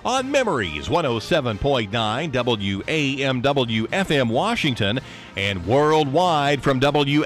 on Memories 107.9 WAMW FM Washington and worldwide from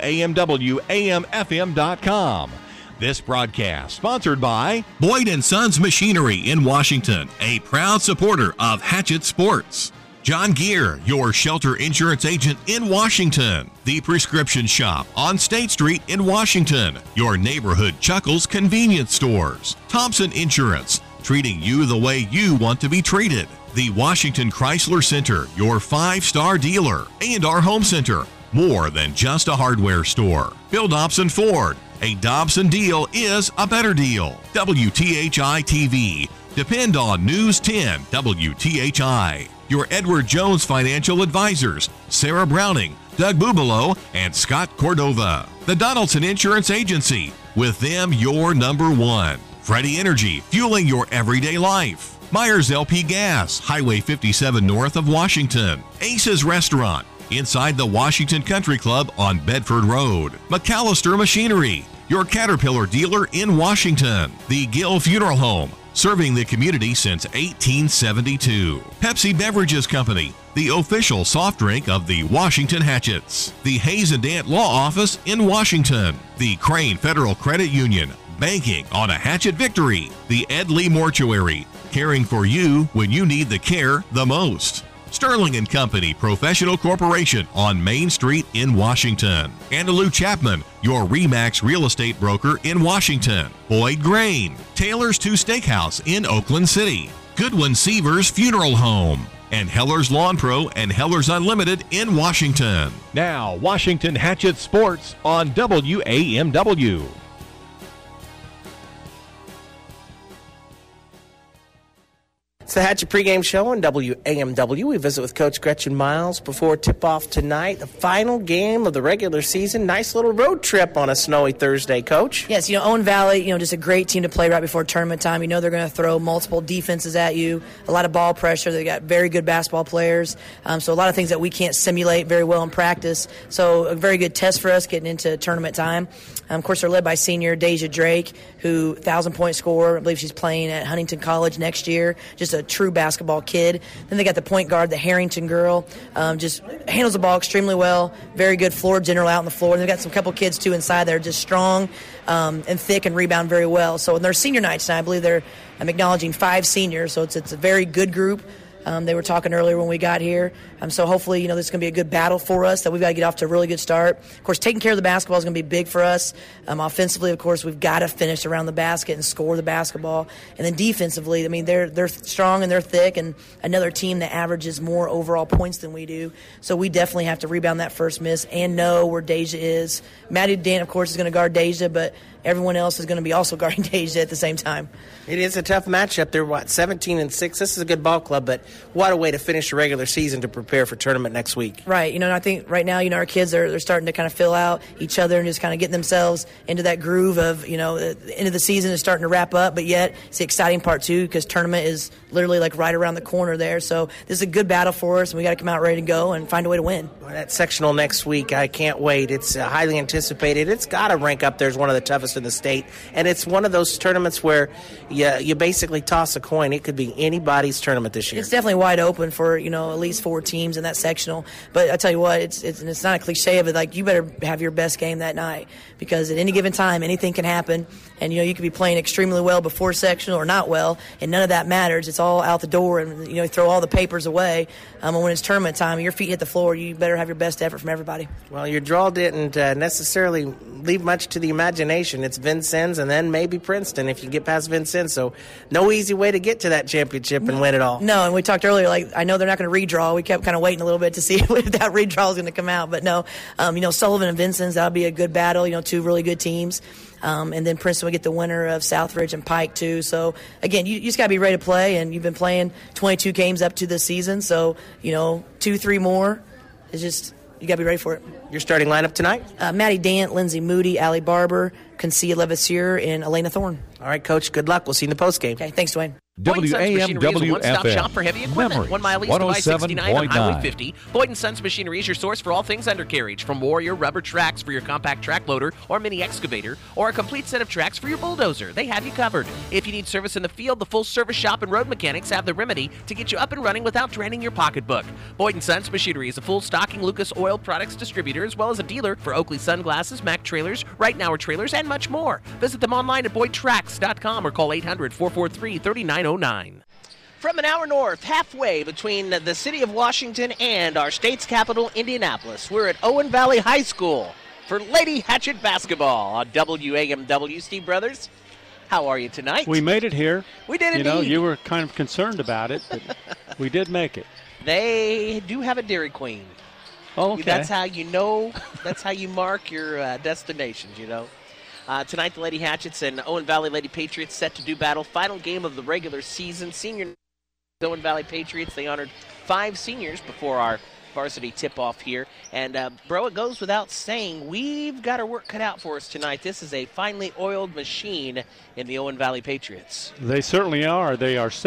WAMWAMFM.com. This broadcast sponsored by Boyd & Sons Machinery in Washington, a proud supporter of Hatchet Sports. John Gear, your shelter insurance agent in Washington. The Prescription Shop on State Street in Washington. Your neighborhood Chuckles convenience stores. Thompson Insurance, treating you the way you want to be treated. The Washington Chrysler Center, your 5-star dealer. And our home center, more than just a hardware store. Bill Dobson Ford, a Dobson deal is a better deal. WTHI TV, depend on News 10 WTHI. Your Edward Jones Financial Advisors, Sarah Browning, Doug Bubalo, and Scott Cordova. The Donaldson Insurance Agency, with them your number one. Freddie Energy, fueling your everyday life. Myers LP Gas, Highway 57 north of Washington. Ace's Restaurant, inside the Washington Country Club on Bedford Road. McAllister Machinery, your Caterpillar dealer in Washington. The Gill Funeral Home, serving the community since 1872. Pepsi Beverages Company, the official soft drink of the Washington Hatchets. The Hayes and Dant Law Office in Washington. The Crane Federal Credit Union, banking on a Hatchet victory. The Ed Lee Mortuary, caring for you when you need the care the most. Sterling & Company Professional Corporation on Main Street in Washington. Andalou Chapman, your RE/MAX real estate broker in Washington. Boyd Grain, Taylor's 2 Steakhouse in Oakland City. Goodwin Seavers Funeral Home. And Heller's Lawn Pro and Heller's Unlimited in Washington. Now, Washington Hatchet Sports on WAMW. It's the Hatchet pregame show on WAMW. We visit with Coach Gretchen Miles before tip-off tonight, the final game of the regular season. Nice little road trip on a snowy Thursday, Coach. Yes, Owen Valley, just a great team to play right before tournament time. They're going to throw multiple defenses at you, a lot of ball pressure. They got very good basketball players, so a lot of things that we can't simulate very well in practice. So a very good test for us getting into tournament time. Of course, they're led by senior Deja Drake, who 1,000-point scorer. I believe she's playing at Huntington College next year. Just a true basketball kid. Then they got the point guard, the Harrington girl, just handles the ball extremely well. Very good floor general out on the floor. And they've got some couple kids, too, inside that are just strong and thick and rebound very well. So in their senior night tonight, I believe I'm acknowledging 5 seniors, so it's a very good group. They were talking earlier when we got here. So hopefully, this is going to be a good battle for us, that we've got to get off to a really good start. Of course, taking care of the basketball is going to be big for us. Offensively, of course, we've got to finish around the basket and score the basketball. And then defensively, they're strong and they're thick, and another team that averages more overall points than we do. So we definitely have to rebound that first miss and know where Deja is. Maddie Dan, of course, is going to guard Deja, but everyone else is going to be also guarding Deja at the same time. It is a tough matchup. They're, 17-6. This is a good ball club, but what a way to finish the regular season to prepare for tournament next week. Right. I think right now, our kids they're starting to kind of fill out each other and just kind of getting themselves into that groove of, the end of the season is starting to wrap up, but yet it's the exciting part, too, because tournament is literally like right around the corner there. So this is a good battle for us, and we got to come out ready to go and find a way to win. Well, that sectional next week, I can't wait. It's highly anticipated. It's got to rank up there as one of the toughest in the state, and it's one of those tournaments where you basically toss a coin. It could be anybody's tournament this year. It's definitely wide open for at least 4 teams in that sectional. But I tell you what, it's not a cliche of it. Like, you better have your best game that night, because at any given time anything can happen, and you could be playing extremely well before sectional or not well, and none of that matters. It's all out the door, and you throw all the papers away. And when it's tournament time, your feet hit the floor, you better have your best effort from everybody. Well, your draw didn't necessarily leave much to the imagination. It's Vincennes and then maybe Princeton if you get past Vincennes. So no easy way to get to that championship and win it all. No, and we talked earlier, I know they're not going to redraw. We kept kind of waiting a little bit to see if that redraw is going to come out. But no, Sullivan and Vincennes, that'll be a good battle, 2 really good teams. And then Princeton will get the winner of Southridge and Pike, too. So, again, you just got to be ready to play, and you've been playing 22 games up to this season. So, 2-3 more is just – you got to be ready for it. Your starting lineup tonight? Maddie Dant, Lindsay Moody, Allie Barber, Concia Levasseur, and Elena Thorne. All right, Coach, good luck. We'll see you in the postgame. Okay, thanks, Dwayne. Boyd & Sons Machinery is a one-stop shop for heavy equipment. Memories, 1 mile east of I-69 on 107.9. Highway 50. Boyd & Sons Machinery is your source for all things undercarriage, from Warrior rubber tracks for your compact track loader or mini excavator, or a complete set of tracks for your bulldozer. They have you covered. If you need service in the field, the full service shop and road mechanics have the remedy to get you up and running without draining your pocketbook. Boyd & Sons Machinery is a full stocking Lucas Oil Products distributor, as well as a dealer for Oakley Sunglasses, Mack Trailers, Right Now Trailers, and much more. Visit them online at boydtracks.com or call 800-443-3909. From an hour north, halfway between the city of Washington and our state's capital, Indianapolis, we're at Owen Valley High School for Lady Hatchet basketball on WAMW. Steve Brothers, how are you tonight? We made it here. We did indeed. You know, you were kind of concerned about it, but we did make it. They do have a Dairy Queen. Oh, okay. That's how you know, that's how you mark your destinations, you know. Tonight, the Lady Hatchets and Owen Valley Lady Patriots set to do battle. Final game of the regular season. Senior Owen Valley Patriots, they honored 5 seniors before our varsity tip-off here. And, bro, it goes without saying, we've got our work cut out for us tonight. This is a finely oiled machine in the Owen Valley Patriots. They certainly are. They are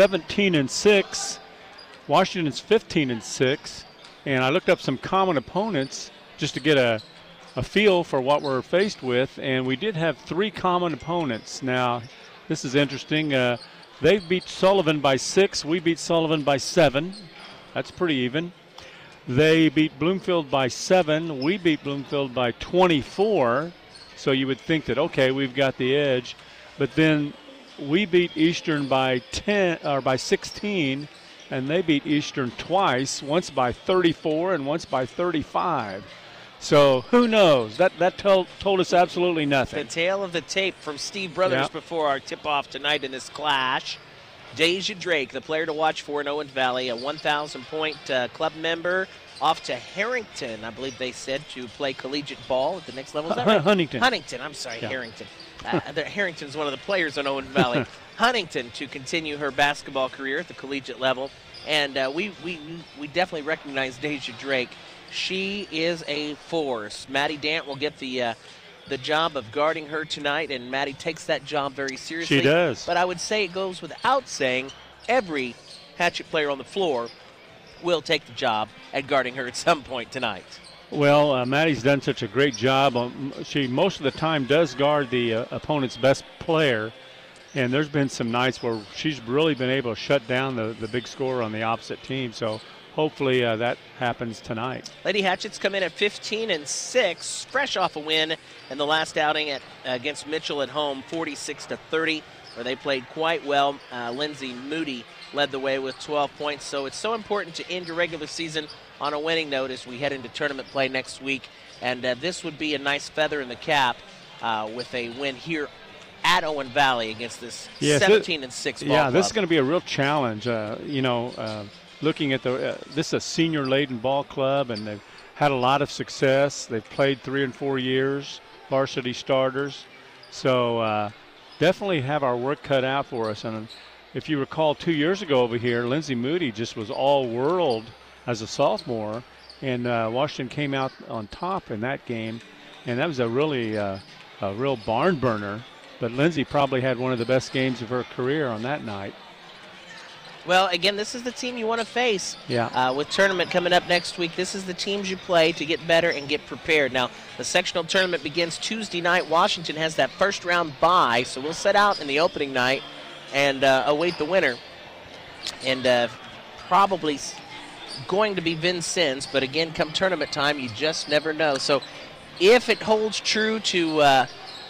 17-6. Washington's 15-6. And I looked up some common opponents just to get a feel for what we're faced with, and we did have 3 common opponents. Now, this is interesting. They beat Sullivan by 6. We beat Sullivan by 7. That's pretty even. They beat Bloomfield by 7. We beat Bloomfield by 24. So you would think that, okay, we've got the edge. But then we beat Eastern by 10 or by 16, and they beat Eastern twice, once by 34 and once by 35. So who knows? That told us absolutely nothing. The tail of the tape from Steve Brothers before our tip-off tonight in this clash. Deja Drake, the player to watch for in Owens Valley, a 1,000-point club member, off to Harrington, I believe they said, to play collegiate ball at the next level. Is that right? Huntington. I'm sorry, yeah. Harrington. Harrington's one of the players on Owens Valley. Huntington to continue her basketball career at the collegiate level. And we definitely recognize Deja Drake. She is a force. Maddie Dant will get the job of guarding her tonight, and Maddie takes that job very seriously. She does. But I would say it goes without saying every Hatchet player on the floor will take the job at guarding her at some point tonight. Well, Maddie's done such a great job. She most of the time does guard the opponent's best player, and there's been some nights where she's really been able to shut down the big scorer on the opposite team. So hopefully that happens tonight. Lady Hatchets come in at 15-6, fresh off a win in the last outing against Mitchell at home, 46-30, where they played quite well. Lindsay Moody led the way with 12 points. So it's so important to end your regular season on a winning note as we head into tournament play next week. And this would be a nice feather in the cap with a win here at Owen Valley against this 17-6 ball club. This is going to be a real challenge. Looking at this is a senior-laden ball club, and they've had a lot of success. They've played 3 and 4 years, varsity starters. So definitely have our work cut out for us. And if you recall 2 years ago over here, Lindsay Moody just was all-world as a sophomore, and Washington came out on top in that game. And that was a really a real barn burner. But Lindsay probably had one of the best games of her career on that night. Well, again, this is the team you want to face. Yeah. With tournament coming up next week, this is the teams you play to get better and get prepared. Now, the sectional tournament begins Tuesday night. Washington has that first-round bye, so we'll set out in the opening night and await the winner. And probably going to be Vincennes, but again, come tournament time, you just never know. So if it holds true to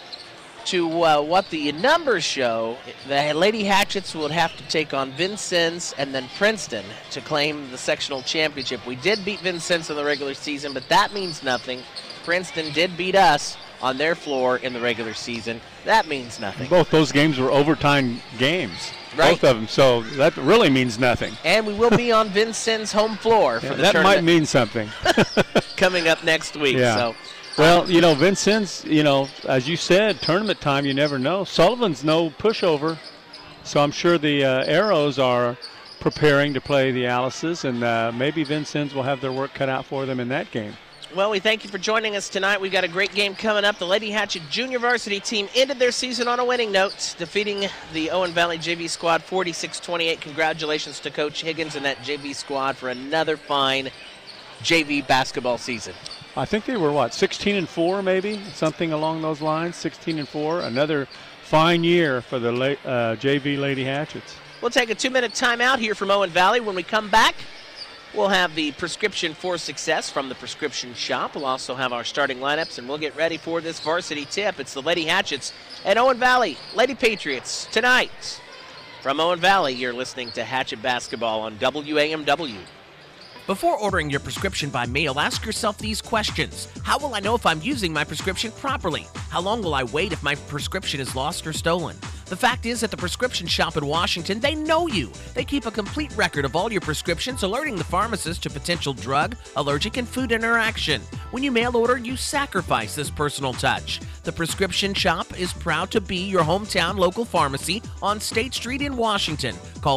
what the numbers show, the Lady Hatchets would have to take on Vincennes and then Princeton to claim the sectional championship. We did beat Vincennes in the regular season, but that means nothing. Princeton did beat us on their floor in the regular season. That means nothing. Both those games were overtime games. Right. Both of them, so that really means nothing. And we will be on Vincennes' home floor for the that tournament. might mean something. Coming up next week. Yeah. So. Well, Vincennes, as you said, tournament time, you never know. Sullivan's no pushover, so I'm sure the Arrows are preparing to play the Alices, and maybe Vincennes will have their work cut out for them in that game. Well, we thank you for joining us tonight. We've got a great game coming up. The Lady Hatchet Junior Varsity team ended their season on a winning note, defeating the Owen Valley JV squad 46-28. Congratulations to Coach Higgins and that JV squad for another fine JV basketball season. I think they were, 16-4 maybe? Something along those lines, 16-4. Another fine year for the JV Lady Hatchets. We'll take a 2-minute timeout here from Owen Valley. When we come back, we'll have the prescription for success from the prescription shop. We'll also have our starting lineups, and we'll get ready for this varsity tip. It's the Lady Hatchets and Owen Valley Lady Patriots tonight. From Owen Valley, you're listening to Hatchet Basketball on WAMW. Before ordering your prescription by mail, ask yourself these questions. How will I know if I'm using my prescription properly? How long will I wait if my prescription is lost or stolen? The fact is, at the prescription shop in Washington, they know you. They keep a complete record of all your prescriptions, alerting the pharmacist to potential drug, allergic, and food interaction. When you mail order, you sacrifice this personal touch. The prescription shop is proud to be your hometown local pharmacy on State Street in Washington. Call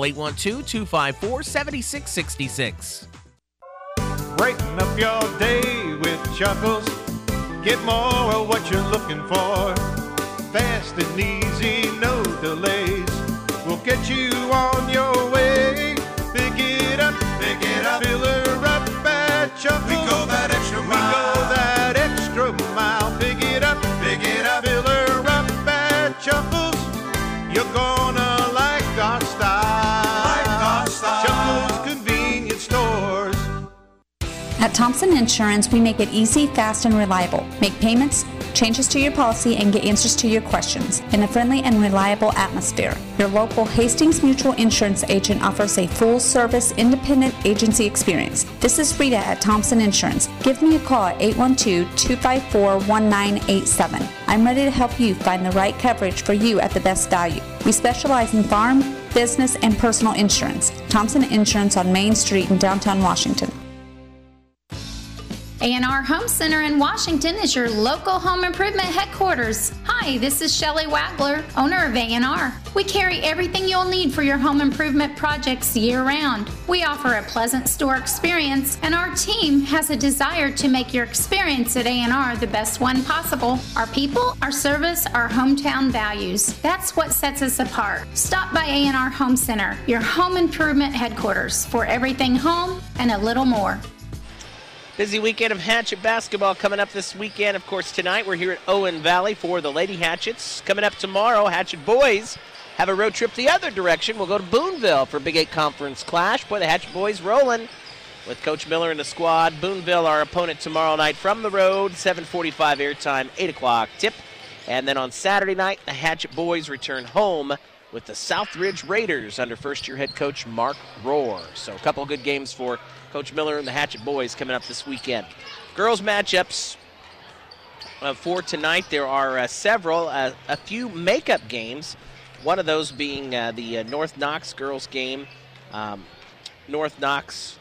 812-254-7666. Brighten up your day with Chuckles. Get more of what you're looking for. Fast and easy, no delays. We'll get you on your way. Pick it up, fill her up at Chuckles. We go that extra mile. Pick it up, fill her up at Chuckles. You're gonna like our style. Chuckles Convenience Stores. At Thompson Insurance, we make it easy, fast, and reliable. Make payments, changes to your policy, and get answers to your questions in a friendly and reliable atmosphere. Your local Hastings Mutual Insurance agent offers a full-service, independent agency experience. This is Rita at Thompson Insurance. Give me a call at 812-254-1987. I'm ready to help you find the right coverage for you at the best value. We specialize in farm, business, and personal insurance. Thompson Insurance on Main Street in downtown Washington. A&R Home Center in Washington is your local home improvement headquarters. Hi, this is Shelley Wagler, owner of A&R. We carry everything you'll need for your home improvement projects year-round. We offer a pleasant store experience, and our team has a desire to make your experience at A&R the best one possible. Our people, our service, our hometown values. That's what sets us apart. Stop by A&R Home Center, your home improvement headquarters, for everything home and a little more. Busy weekend of Hatchet basketball coming up this weekend. Of course, tonight we're here at Owen Valley for the Lady Hatchets. Coming up tomorrow, Hatchet boys have a road trip the other direction. We'll go to Boonville for Big 8 Conference Clash. Boy, the Hatchet boys rolling with Coach Miller and the squad. Boonville, our opponent tomorrow night from the road. 7:45 airtime, 8 o'clock tip. And then on Saturday night, the Hatchet boys return home with the Southridge Raiders under first-year head coach Mark Rohr. So a couple of good games for Coach Miller and the Hatchet boys coming up this weekend. Girls matchups for tonight. There are several, a few makeup games. One of those being the North Knox girls game. North Knox.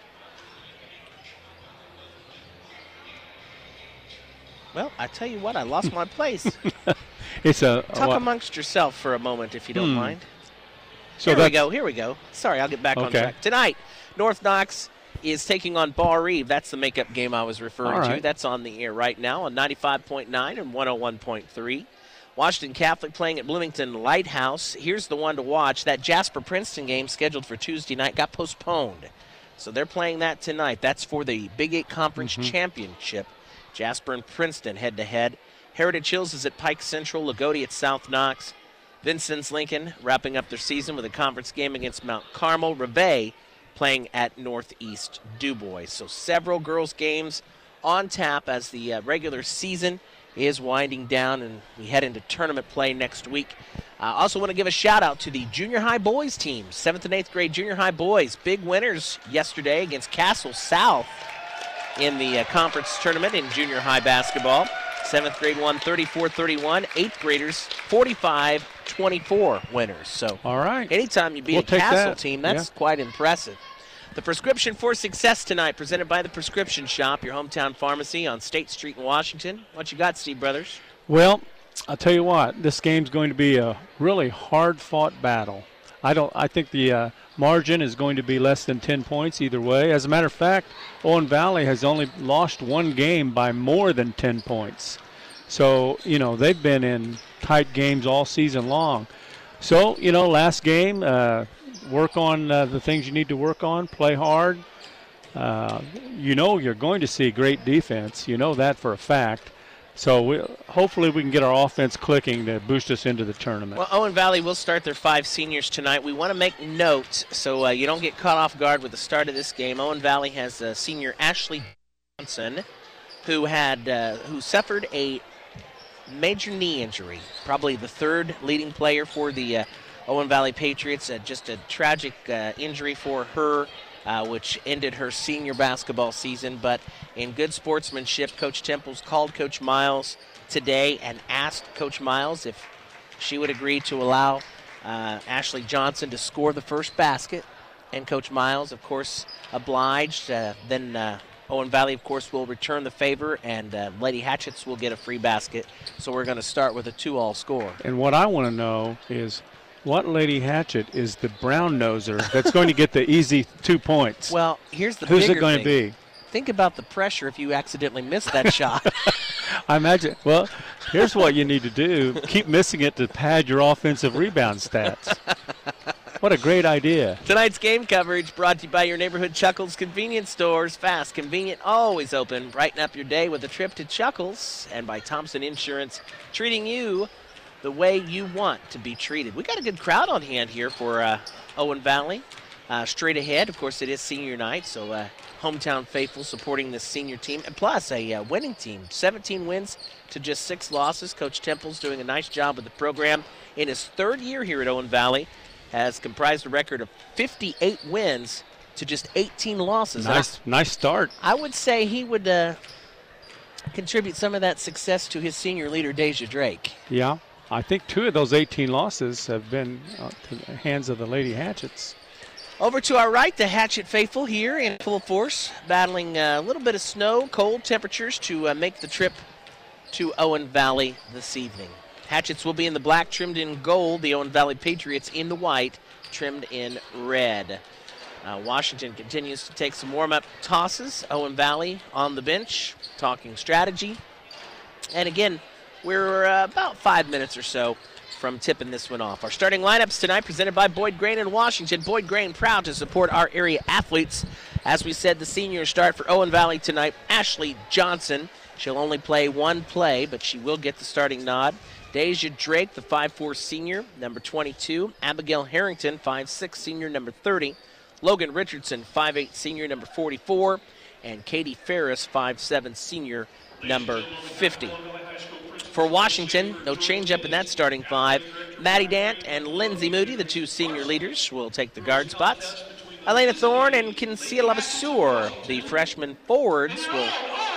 Well, I tell you what, I lost my place. Talk amongst yourself for a moment, if you don't mind. So here we go. Sorry, I'll get back on track. Tonight, North Knox is taking on Bar Eve. That's the makeup game I was referring to. That's on the air right now on 95.9 and 101.3. Washington Catholic playing at Bloomington Lighthouse. Here's the one to watch. That Jasper-Princeton game scheduled for Tuesday night got postponed. So they're playing that tonight. That's for the Big 8 Conference Championship. Jasper and Princeton head-to-head. Heritage Hills is at Pike Central. Lagodi at South Knox. Vincennes Lincoln wrapping up their season with a conference game against Mount Carmel. Reveille playing at Northeast DuBois. So several girls' games on tap as the regular season is winding down and we head into tournament play next week. I also want to give a shout-out to the junior high boys teams. 7th and 8th grade junior high boys. Big winners yesterday against Castle South in the conference tournament in junior high basketball. 7th grade won 34-31. 8th graders 45-24 winners. So anytime you beat a Castle team, that's quite impressive. The prescription for success tonight presented by the Prescription Shop, your hometown pharmacy on State Street in Washington. What you got, Steve Brothers? Well, I'll tell you what, this game's going to be a really hard-fought battle. I think the margin is going to be less than 10 points either way. As a matter of fact, Owen Valley has only lost one game by more than 10 points. So, they've been in tight games all season long. So, last game, work on the things you need to work on, play hard. You're going to see great defense. You know that for a fact. So hopefully we can get our offense clicking to boost us into the tournament. Well, Owen Valley will start their 5 seniors tonight. We want to make note so you don't get caught off guard with the start of this game. Owen Valley has senior Ashley Johnson, who suffered a major knee injury, probably the third leading player for the Owen Valley Patriots. Just a tragic injury for her, which ended her senior basketball season. But in good sportsmanship, Coach Temples called Coach Miles today and asked Coach Miles if she would agree to allow Ashley Johnson to score the first basket. And Coach Miles, of course, obliged. Then Owen Valley, of course, will return the favor, and Lady Hatchets will get a free basket. So we're going to start with a 2-all score. And what I want to know is, what Lady Hatchet is the brown noser that's going to get the easy 2 points? Well, here's the Who's bigger it going thing. to be? Think about the pressure if you accidentally miss that shot. I imagine. Well, here's what you need to do. Keep missing it to pad your offensive rebound stats. What a great idea. Tonight's game coverage brought to you by your neighborhood Chuckles convenience stores. Fast, convenient, always open. Brighten up your day with a trip to Chuckles. And by Thompson Insurance, treating you the way you want to be treated. We got a good crowd on hand here for Owen Valley. Straight ahead, of course, it is senior night, so hometown faithful supporting this senior team. And plus, a winning team. 17 wins to just 6 losses. Coach Temple's doing a nice job with the program. In his 3rd year here at Owen Valley, has comprised a record of 58 wins to just 18 losses. Nice start. I would say he would contribute some of that success to his senior leader, Deja Drake. Yeah. I think 2 of those 18 losses have been to the hands of the Lady Hatchets. Over to our right, the Hatchet faithful here in full force, battling a little bit of snow, cold temperatures to make the trip to Owen Valley this evening. Hatchets will be in the black, trimmed in gold. The Owen Valley Patriots in the white, trimmed in red. Washington continues to take some warm-up tosses. Owen Valley on the bench, talking strategy. And again, we're about 5 minutes or so from tipping this one off. Our starting lineups tonight presented by Boyd Grain in Washington. Boyd Grain proud to support our area athletes. As we said, the seniors start for Owen Valley tonight. Ashley Johnson. She'll only play one play, but she will get the starting nod. Deja Drake, the 5'4 senior, number 22. Abigail Harrington, 5'6 senior, number 30. Logan Richardson, 5'8 senior, number 44. And Katie Ferris, 5'7 senior, number 50. For Washington, no change-up in that starting 5. Maddie Dant and Lindsay Moody, the 2 senior leaders, will take the guard spots. Elena Thorne and Kinsey Lavaseur, the freshman forwards, will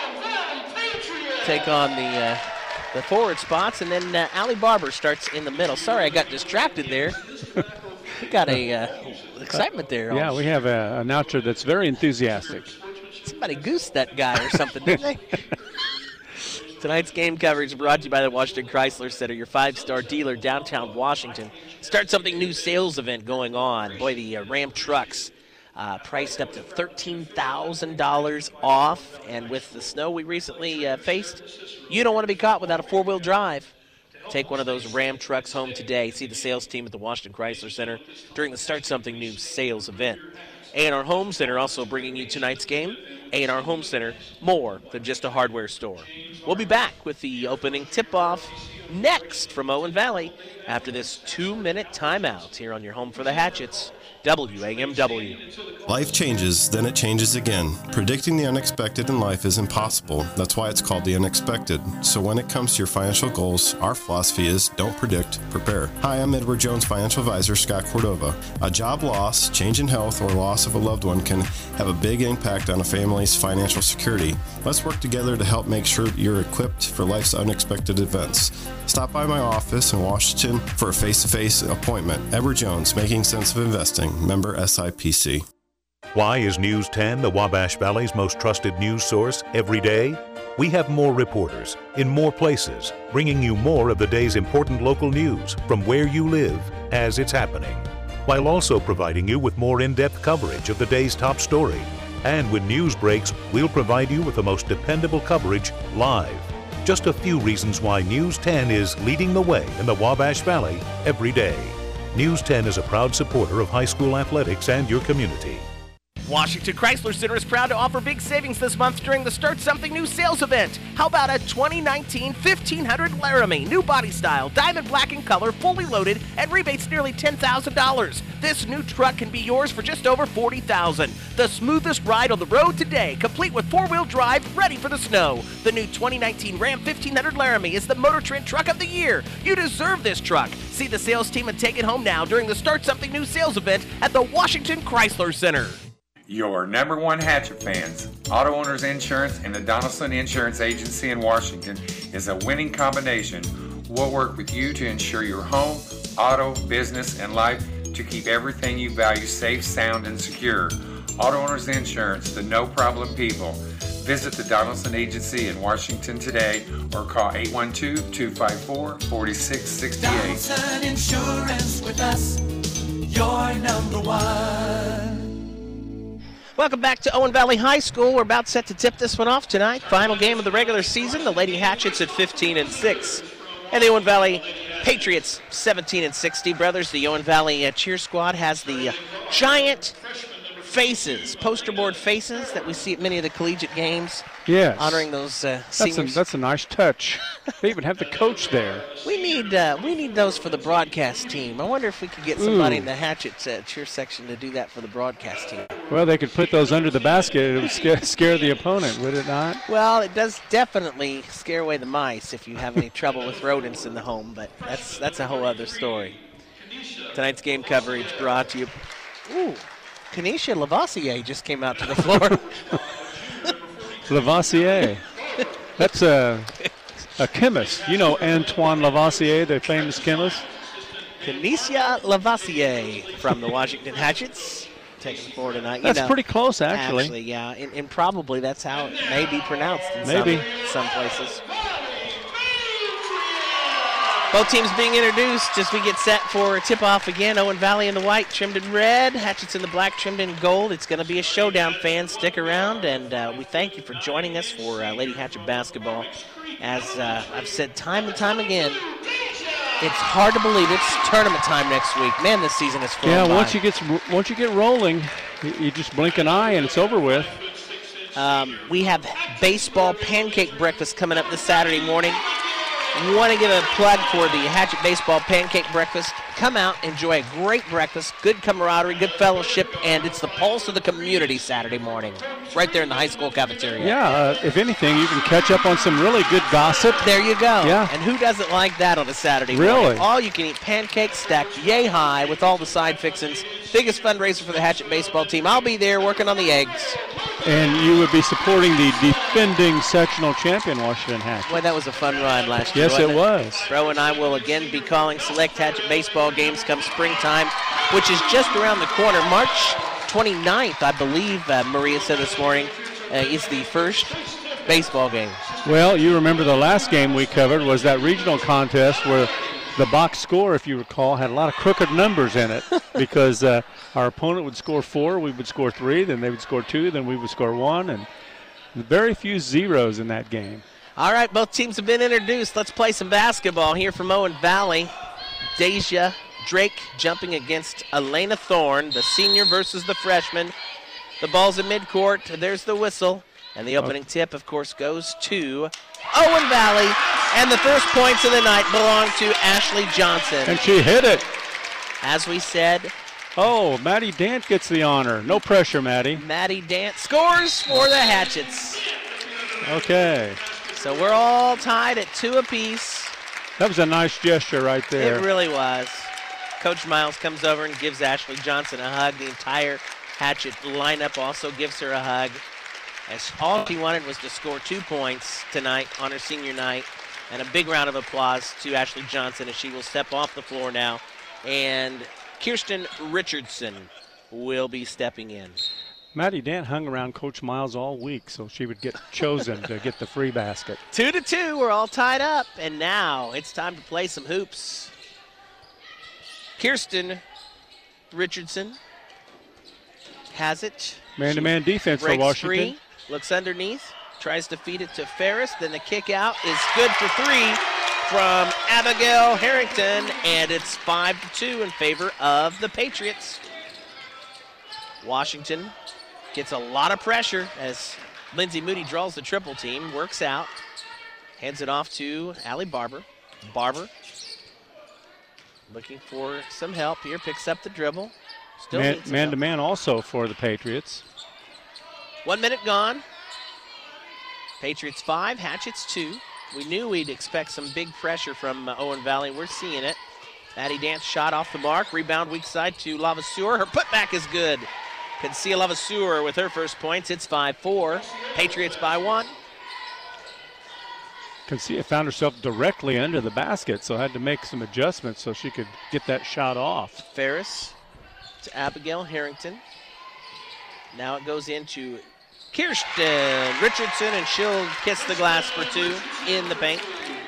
take on the forward spots. And then Allie Barber starts in the middle. Sorry, I got distracted there. We got a excitement there. Yeah, we have an announcer that's very enthusiastic. Somebody goosed that guy or something, didn't they? Tonight's game coverage brought to you by the Washington Chrysler Center, your 5-star dealer downtown Washington. Start something new sales event going on. Boy, the Ram trucks priced up to $13,000 off. And with the snow we recently faced, you don't want to be caught without a 4-wheel drive. Take one of those Ram trucks home today. See the sales team at the Washington Chrysler Center during the Start Something New sales event. A&R Home Center also bringing you tonight's game. A&R Home Center, more than just a hardware store. We'll be back with the opening tip-off next from Owen Valley after this 2-minute timeout here on your home for the Hatchets, WAMW. Life changes, then it changes again. Predicting the unexpected in life is impossible. That's why it's called the unexpected. So when it comes to your financial goals, our philosophy is don't predict, prepare. Hi, I'm Edward Jones Financial Advisor Scott Cordova. A job loss, change in health, or loss of a loved one can have a big impact on a family's financial security. Let's work together to help make sure that you're equipped for life's unexpected events. Stop by my office in Washington for a face-to-face appointment. Edward Jones, Making Sense of Investing, member SIPC. Why is News 10 the Wabash Valley's most trusted news source every day? We have more reporters in more places, bringing you more of the day's important local news from where you live as it's happening. while also providing you with more in-depth coverage of the day's top story. And when news breaks, we'll provide you with the most dependable coverage live. Just a few reasons why News 10 is leading the way in the Wabash Valley every day. News 10 is a proud supporter of high school athletics and your community. Washington Chrysler Center is proud to offer big savings this month during the Start Something New sales event. How about a 2019 1500 Laramie, new body style, diamond black in color, fully loaded, and rebates nearly $10,000. This new truck can be yours for just over $40,000. The smoothest ride on the road today, complete with four-wheel drive, ready for the snow. The new 2019 Ram 1500 Laramie is the Motor Trend Truck of the Year. You deserve this truck. See the sales team and take it home now during the Start Something New sales event at the Washington Chrysler Center. Your number one Hatchet fans, Auto Owners Insurance and the Donaldson Insurance Agency in Washington is a winning combination. We'll work with you to ensure your home, auto, business, and life to keep everything you value safe, sound, and secure. Auto Owners Insurance, the no-problem people. Visit the Donaldson Agency in Washington today or call 812-254-4668. Donaldson Insurance with us, your number one. Welcome back to Owen Valley High School. We're about set to tip this one off tonight. Final game of the regular season. The Lady Hatchets at 15-6. And the Owen Valley Patriots 17-60. Brothers, the Owen Valley cheer squad has the giant faces, poster board faces that we see at many of the collegiate games. Yes. Honoring those seniors. That's a nice touch. They even have the coach there. We need those for the broadcast team. I wonder if we could get somebody in the Hatchet cheer section to do that for the broadcast team. Well, they could put those under the basket. It would scare the opponent, would it not? Well, it does definitely scare away the mice if you have any trouble with rodents in the home, but that's a whole other story. Tonight's game coverage brought to you. Ooh, Kenesha Lavoisier just came out to the floor. Lavoisier. That's a chemist. You know Antoine Lavoisier, the famous chemist? Kenesha Lavoisier from the Washington Hatchets. Taking the floor tonight. That's pretty close, actually. Actually, yeah. And probably that's how it may be pronounced in some places. Both teams being introduced as we get set for tip-off again. Owen Valley in the white, trimmed in red. Hatchets in the black, trimmed in gold. It's going to be a showdown, fans. Stick around, and we thank you for joining us for Lady Hatchet basketball. As I've said time and time again, it's hard to believe it's tournament time next week. Man, this season is flown by. Once you get rolling, you just blink an eye and it's over with. We have baseball pancake breakfast coming up this Saturday morning. Want to give a plug for the Hatchet Baseball Pancake Breakfast. Come out, enjoy a great breakfast, good camaraderie, good fellowship, and it's the pulse of the community Saturday morning, right there in the high school cafeteria. Yeah, if anything, you can catch up on some really good gossip. There you go. Yeah. And who doesn't like that on a Saturday morning? Really? All you can eat pancakes stacked yay high with all the side fixings. Biggest fundraiser for the Hatchet Baseball team. I'll be there working on the eggs. And you would be supporting the defending sectional champion, Washington Hatchet. Boy, that was a fun ride last year. Yes, it was. Bro and I will again be calling select Hatchet baseball games come springtime, which is just around the corner. March 29th, I believe, Maria said this morning, is the first baseball game. Well, you remember the last game we covered was that regional contest where the box score, if you recall, had a lot of crooked numbers in it because our opponent would score 4, we would score 3, then they would score 2, then we would score 1, and very few zeros in that game. All right, both teams have been introduced. Let's play some basketball here from Owen Valley. Deja Drake jumping against Elena Thorne, the senior versus the freshman. The ball's in midcourt. There's the whistle. And the opening tip, of course, goes to Owen Valley. And the first points of the night belong to Ashley Johnson. And she hit it. As we said. Oh, Maddie Dant gets the honor. No pressure, Maddie. Maddie Dant scores for the Hatchets. Okay. So we're all tied at 2 apiece. That was a nice gesture right there. It really was. Coach Miles comes over and gives Ashley Johnson a hug. The entire Hatchet lineup also gives her a hug. As all she wanted was to score 2 points tonight on her senior night. And a big round of applause to Ashley Johnson as she will step off the floor now. And Kirsten Richardson will be stepping in. Maddie Dant hung around Coach Miles all week, so she would get chosen to get the free basket. 2-2, we're all tied up, and now it's time to play some hoops. Kirsten Richardson has it. Man-to-man defense for Breaks Washington. free, looks underneath, tries to feed it to Ferris. Then the kick out is good for 3 from Abigail Harrington, and it's 5-2 in favor of the Patriots. Washington gets a lot of pressure as Lindsay Moody draws the triple team, works out, hands it off to Allie Barber. Barber looking for some help here, picks up the dribble. Still needs some help. Man-to-man also for the Patriots. 1 minute gone. Patriots 5, Hatchets 2. We knew we'd expect some big pressure from Owen Valley. We're seeing it. Maddie Dance shot off the mark. Rebound weak side to Lavaseur. Her putback is good. Can see Lavaseur with her first points. It's 5-4. Patriots by 1. Kancia found herself directly under the basket, so had to make some adjustments so she could get that shot off. Ferris to Abigail Harrington. Now it goes into Kirsten Richardson, and she'll kiss the glass for 2 in the paint.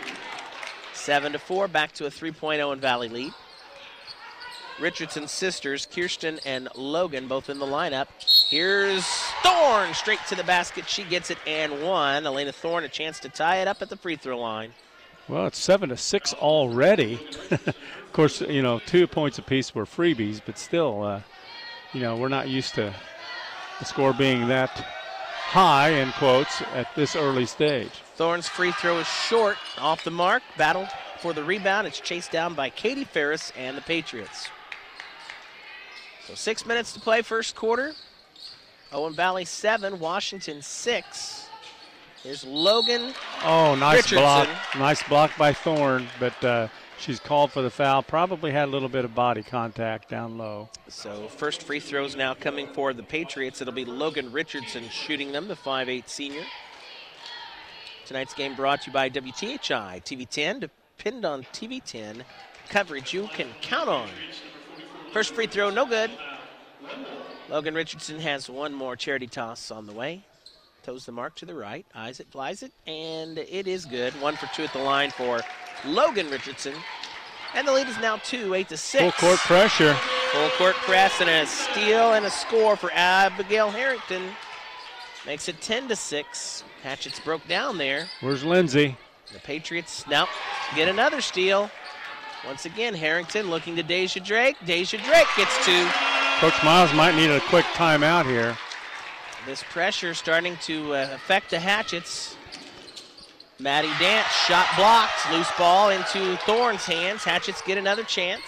7-4, back to a 3-point Owen Valley lead. Richardson's sisters, Kirsten and Logan, both in the lineup. Here's Thorne straight to the basket. She gets it and 1. Elena Thorne a chance to tie it up at the free throw line. Well, it's 7-6 already. Of course, 2 points apiece were freebies, but still, we're not used to the score being that high, in quotes, at this early stage. Thorne's free throw is short, off the mark. Battled for the rebound. It's chased down by Katie Ferris and the Patriots. So 6 minutes to play, first quarter. Owen Valley 7, Washington 6. Here's Logan. Oh, nice Richardson. block. Nice block by Thorne, but she's called for the foul. Probably had a little bit of body contact down low. So first free throws now coming for the Patriots. It'll be Logan Richardson shooting them, the 5'8 senior. Tonight's game brought to you by WTHI. TV10, depend on TV10. Coverage you can count on. First free throw, no good. Logan Richardson has one more charity toss on the way. Toes the mark to the right, eyes it, flies it, and it is good. 1 for 2 at the line for Logan Richardson. And the lead is now 2, 8-6. Full court pressure. Full court press and a steal and a score for Abigail Harrington. Makes it 10-6. Hatchets broke down there. Where's Lindsay? The Patriots now get another steal. Once again, Harrington looking to Deja Drake. Deja Drake gets 2. Coach Miles might need a quick timeout here. This pressure starting to affect the Hatchets. Maddie Dance, shot blocked. Loose ball into Thorne's hands. Hatchets get another chance.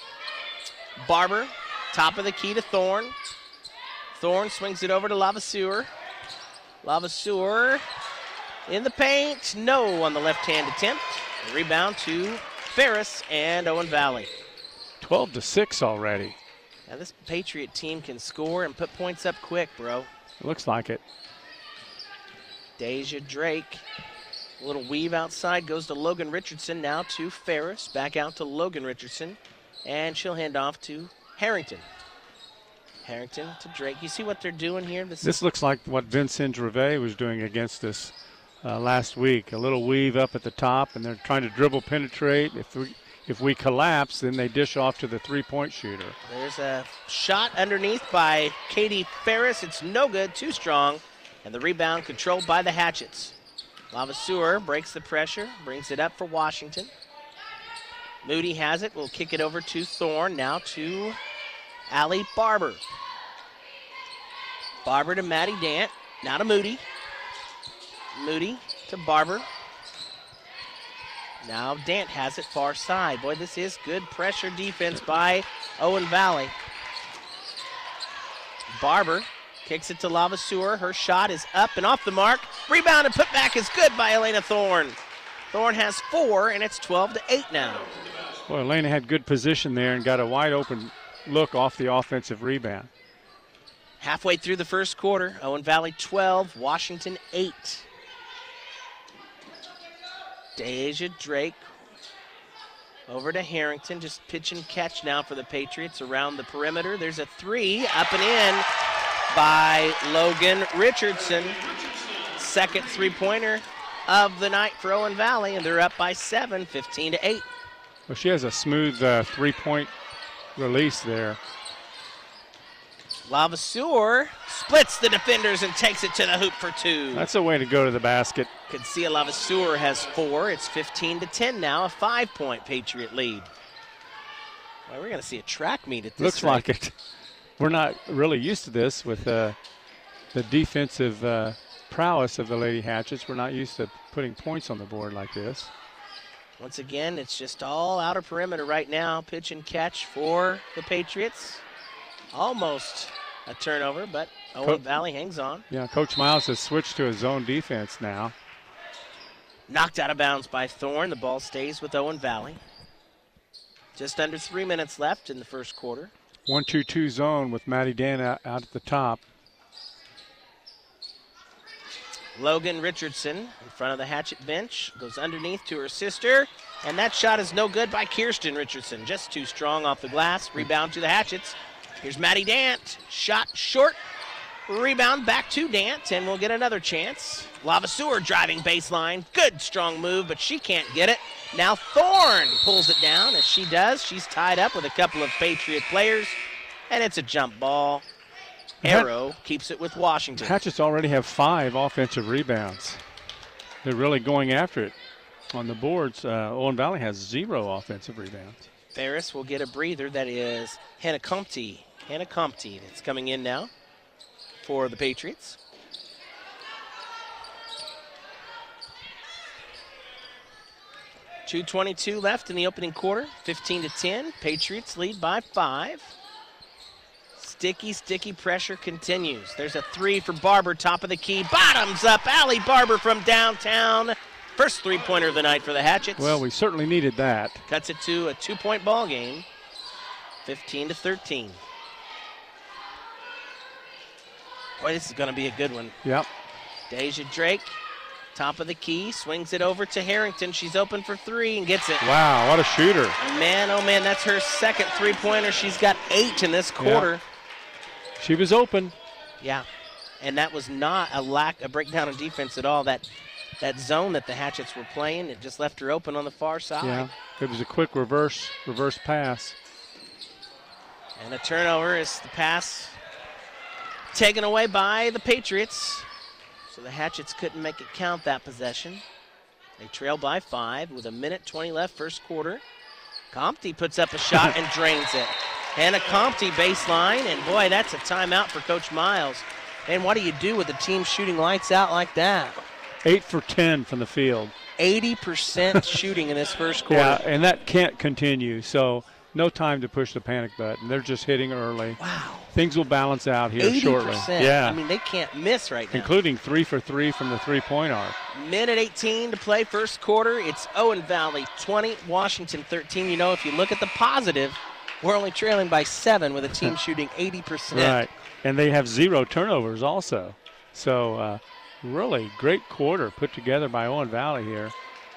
Barber, top of the key to Thorne. Thorne swings it over to Lavaseur. Lavaseur in the paint. No on the left-hand attempt. A rebound to Ferris and Owen Valley. 12-6 already. Now this Patriot team can score and put points up quick, bro. It looks like it. Deja Drake. A little weave outside, goes to Logan Richardson, now to Ferris. Back out to Logan Richardson. And she'll hand off to Harrington. Harrington to Drake. You see what they're doing here? This looks like what Vincent Gervais was doing against us last week. A little weave up at the top, and they're trying to dribble penetrate. If we collapse, then they dish off to the three-point shooter. There's a shot underneath by Katie Ferris. It's no good, too strong. And the rebound controlled by the Hatchets. Lavaseur breaks the pressure, brings it up for Washington. Moody has it, will kick it over to Thorne, now to Allie Barber. Barber to Maddie Dant, now to Moody. Moody to Barber. Now Dant has it far side. Boy, this is good pressure defense by Owen Valley. Barber kicks it to Lavaseur. Her shot is up and off the mark. Rebound and putback is good by Elena Thorne. Thorne has 4, and it's 12-8 now. Well, Elena had good position there and got a wide open look off the offensive rebound. Halfway through the first quarter, Owen Valley 12, Washington 8. Deja Drake over to Harrington, just pitch and catch now for the Patriots around the perimeter. There's a 3 up and in by Logan Richardson. Second three-pointer of the night for Owen Valley, and they're up by 7, 15-8. Well, she has a smooth three-point release there. Lavaseur splits the defenders and takes it to the hoop for 2. That's a way to go to the basket. Kancia Lavaseur has 4. It's 15-10 now, a 5-point Patriot lead. Well, we're going to see a track meet at this Looks like it. We're not really used to this with the defensive prowess of the Lady Hatchets. We're not used to putting points on the board like this. Once again, it's just all outer perimeter right now. Pitch and catch for the Patriots. Almost a turnover, but Owen Valley hangs on. Yeah, Coach Miles has switched to a zone defense now. Knocked out of bounds by Thorne. The ball stays with Owen Valley. Just under 3 minutes left in the first quarter. 1-2-2 zone with Maddie Dan out at the top. Logan Richardson in front of the Hatchet bench. Goes underneath to her sister. And that shot is no good by Kirsten Richardson. Just too strong off the glass. Rebound to the Hatchets. Here's Maddie Dant. Shot short. Rebound back to Dant. And we'll get another chance. Lavaseur driving baseline. Good strong move, but she can't get it. Now Thorne pulls it down. As she does, she's tied up with a couple of Patriot players. And it's a jump ball. Arrow keeps it with Washington. Hatchets already have 5 offensive rebounds. They're really going after it. On the boards, Owen Valley has 0 offensive rebounds. Ferris will get a breather. That is Hannah Compte. Hannah Compte that's coming in now for the Patriots. .222 left in the opening quarter. 15-10. Patriots lead by 5. Sticky pressure continues. There's a 3 for Barber, top of the key. Bottoms up, Allie Barber from downtown. First three-pointer of the night for the Hatchets. Well, we certainly needed that. Cuts it to a 2-point ball game. 15-13. Boy, this is going to be a good one. Yep. Deja Drake, top of the key, swings it over to Harrington. She's open for 3 and gets it. Wow, what a shooter. Man, oh man, that's her second three-pointer. She's got 8 in this quarter. Yep. She was open. Yeah, and that was not a breakdown of defense at all. That zone that the Hatchets were playing, it just left her open on the far side. Yeah, it was a quick reverse pass. And a turnover is the pass taken away by the Patriots. So the Hatchets couldn't make it count that possession. They trail by 5 with 1:20 left first quarter. Compte puts up a shot and drains it. Hannah Compte baseline, and boy, that's a timeout for Coach Miles. And what do you do with the team shooting lights out like that? 8 for 10 from the field. 80% shooting in this first quarter. Yeah, and that can't continue. So no time to push the panic button. They're just hitting early. Wow. Things will balance out here 80%. shortly. Yeah. I mean, they can't miss right now. Including 3 for 3 from the three-point arc. Minute 18 to play first quarter. It's Owen Valley 20, Washington 13. You know, if you look at the positive, we're only trailing by 7 with a team shooting 80%. Right, and they have 0 turnovers also. So really great quarter put together by Owen Valley here.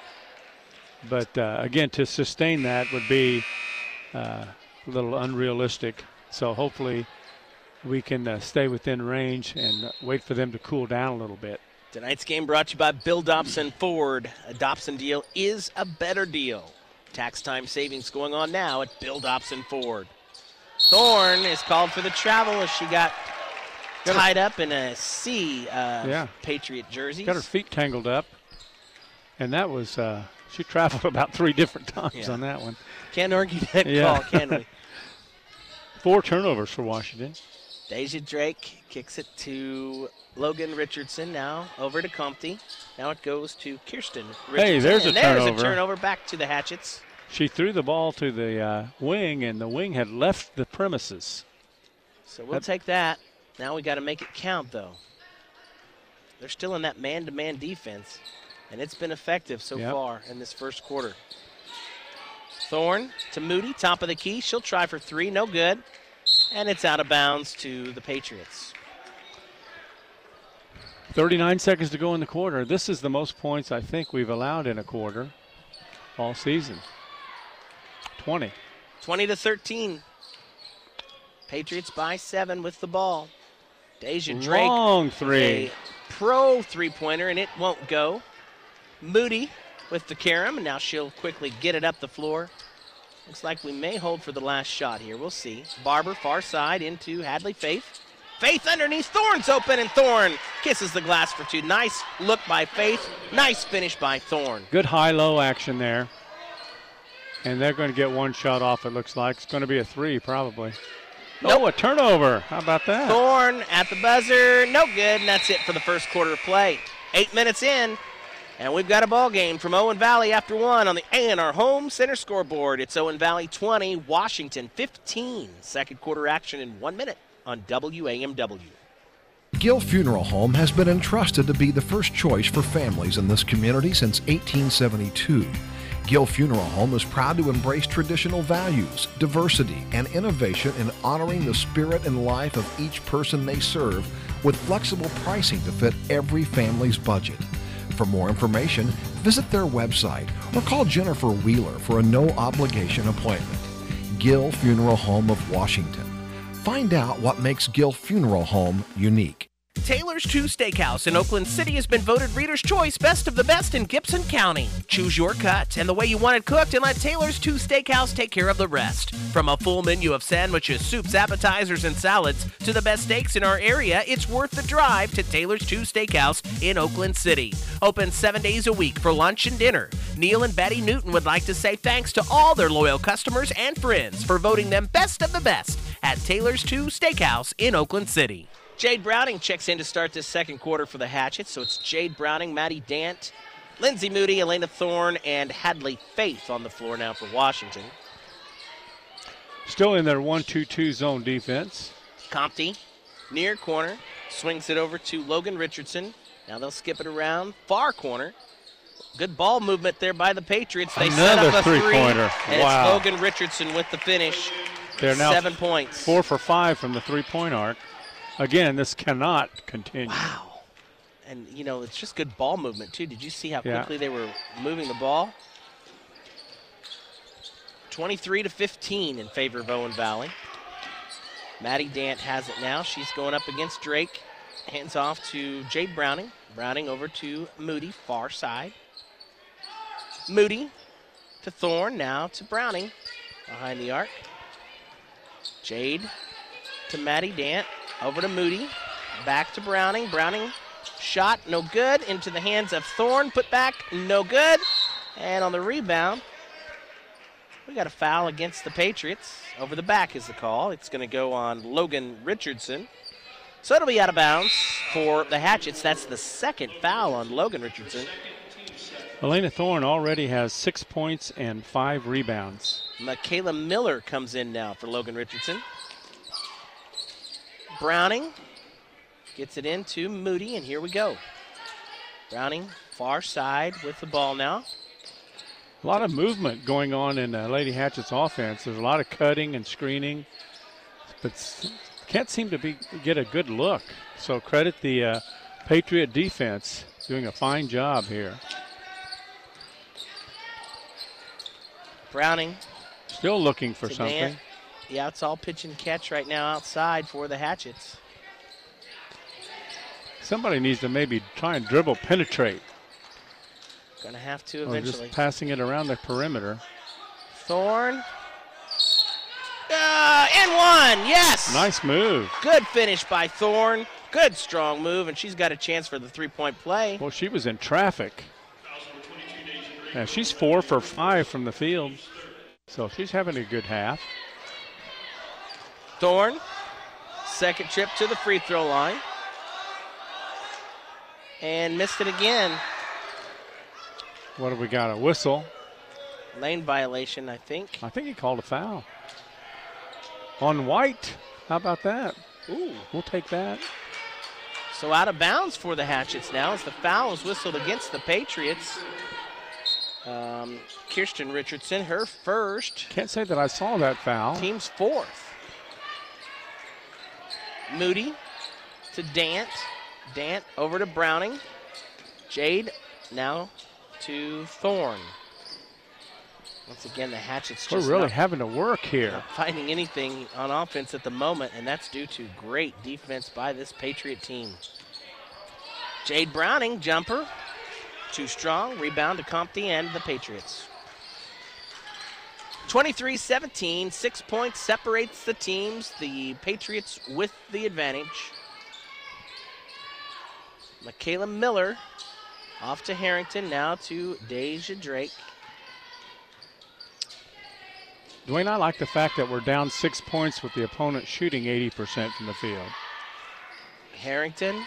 But again, to sustain that would be a little unrealistic. So hopefully we can stay within range and wait for them to cool down a little bit. Tonight's game brought to you by Bill Dobson Ford. A Dobson deal is a better deal. Tax time savings going on now at Bill Dobson Ford. Thorne is called for the travel as she got tied up in a sea of Patriot jerseys. Got her feet tangled up. And that was, she traveled about 3 different times on that one. Can't argue that call, can we? 4 turnovers for Washington. Deja Drake kicks it to Logan Richardson, now over to Compte. Now it goes to Kirsten Richardson. Hey, there's a turnover. There's a turnover back to the Hatchets. She threw the ball to the wing, and the wing had left the premises. So we'll take that. Now we got to make it count, though. They're still in that man-to-man defense, and it's been effective so far in this first quarter. Thorne to Moody, top of the key. She'll try for 3, no good. And it's out of bounds to the Patriots. 39 seconds to go in the quarter. This is the most points I think we've allowed in a quarter all season. 20. 20-13. Patriots by 7 with the ball. Deja Drake. Long 3. A pro three-pointer, and it won't go. Moody with the carom, and now she'll quickly get it up the floor Looks like we may hold for the last shot here. We'll see. Barber far side into Hadley Faith. Faith underneath. Thorne's open, and Thorne kisses the glass for two. Nice look by Faith. Nice finish by Thorne. Good high-low action there. And they're going to get one shot off, it looks like. It's going to be a 3, probably. Nope. Oh, a turnover. How about that? Thorne at the buzzer. No good, and that's it for the first quarter of play. 8 minutes in. And we've got a ball game from Owen Valley after 1 on the A&R Home Center scoreboard. It's Owen Valley 20, Washington 15. Second quarter action in 1 minute on WAMW. Gill Funeral Home has been entrusted to be the first choice for families in this community since 1872. Gill Funeral Home is proud to embrace traditional values, diversity, and innovation in honoring the spirit and life of each person they serve with flexible pricing to fit every family's budget. For more information, visit their website or call Jennifer Wheeler for a no-obligation appointment. Gill Funeral Home of Washington. Find out what makes Gill Funeral Home unique. Taylor's 2 Steakhouse in Oakland City has been voted Reader's Choice Best of the Best in Gibson County. Choose your cut and the way you want it cooked, and let Taylor's 2 Steakhouse take care of the rest. From a full menu of sandwiches, soups, appetizers, and salads to the best steaks in our area, it's worth the drive to Taylor's 2 Steakhouse in Oakland City. Open 7 days a week for lunch and dinner. Neil and Betty Newton would like to say thanks to all their loyal customers and friends for voting them Best of the Best at Taylor's 2 Steakhouse in Oakland City. Jade Browning checks in to start this second quarter for the Hatchets. So it's Jade Browning, Maddie Dant, Lindsay Moody, Elena Thorne, and Hadley Faith on the floor now for Washington. Still in their 1-2-2 zone defense. Compte, near corner, swings it over to Logan Richardson. Now they'll skip it around, far corner. Good ball movement there by the Patriots. They set up a three-pointer. And wow. It's Logan Richardson with the finish. They're now 7 points. 4 for 5 from the three-point arc. Again, this cannot continue. Wow. And, you know, it's just good ball movement, too. Did you see how quickly they were moving the ball? 23-15 in favor of Owen Valley. Maddie Dant has it now. She's going up against Drake. Hands off to Jade Browning. Browning over to Moody, far side. Moody to Thorne, now to Browning behind the arc. Jade to Maddie Dant. Over to Moody, back to Browning. Browning shot, no good. Into the hands of Thorne, put back, no good. And on the rebound, we got a foul against the Patriots. Over the back is the call. It's going to go on Logan Richardson. So it'll be out of bounds for the Hatchets. That's the second foul on Logan Richardson. Elena Thorne already has 6 points and 5 rebounds. Michaela Miller comes in now for Logan Richardson. Browning gets it into Moody, and here we go. Browning far side with the ball now. A lot of movement going on in Lady Hatchet's offense. There's a lot of cutting and screening, but can't seem to get a good look. So credit the Patriot defense, doing a fine job here. Browning. Still looking for something. Yeah, it's all pitch and catch right now outside for the Hatchets. Somebody needs to maybe try and dribble penetrate. Going to have to eventually. Or just passing it around the perimeter. Thorne. And one, yes. Nice move. Good finish by Thorne. Good strong move, and she's got a chance for the three-point play. Well, she was in traffic. Yeah, she's 4 for 5 from the field, so she's having a good half. Thorne, second trip to the free throw line. And missed it again. What have we got, a whistle? Lane violation, I think. I think he called a foul. On White, how about that? Ooh. We'll take that. So out of bounds for the Hatchets now as the foul is whistled against the Patriots. Kirsten Richardson, her first. Can't say that I saw that foul. Team's fourth. Moody to Dant. Dant over to Browning. Jade now to Thorne. Once again, the Hatchets just We're really having to work here. Not finding anything on offense at the moment, and that's due to great defense by this Patriot team. Jade Browning, jumper. Too strong. Rebound to Compte and the Patriots. 23-17, 6 points separates the teams. The Patriots with the advantage. Michaela Miller off to Harrington, now to Deja Drake. Dwayne, I like the fact that we're down 6 points with the opponent shooting 80% from the field. Harrington.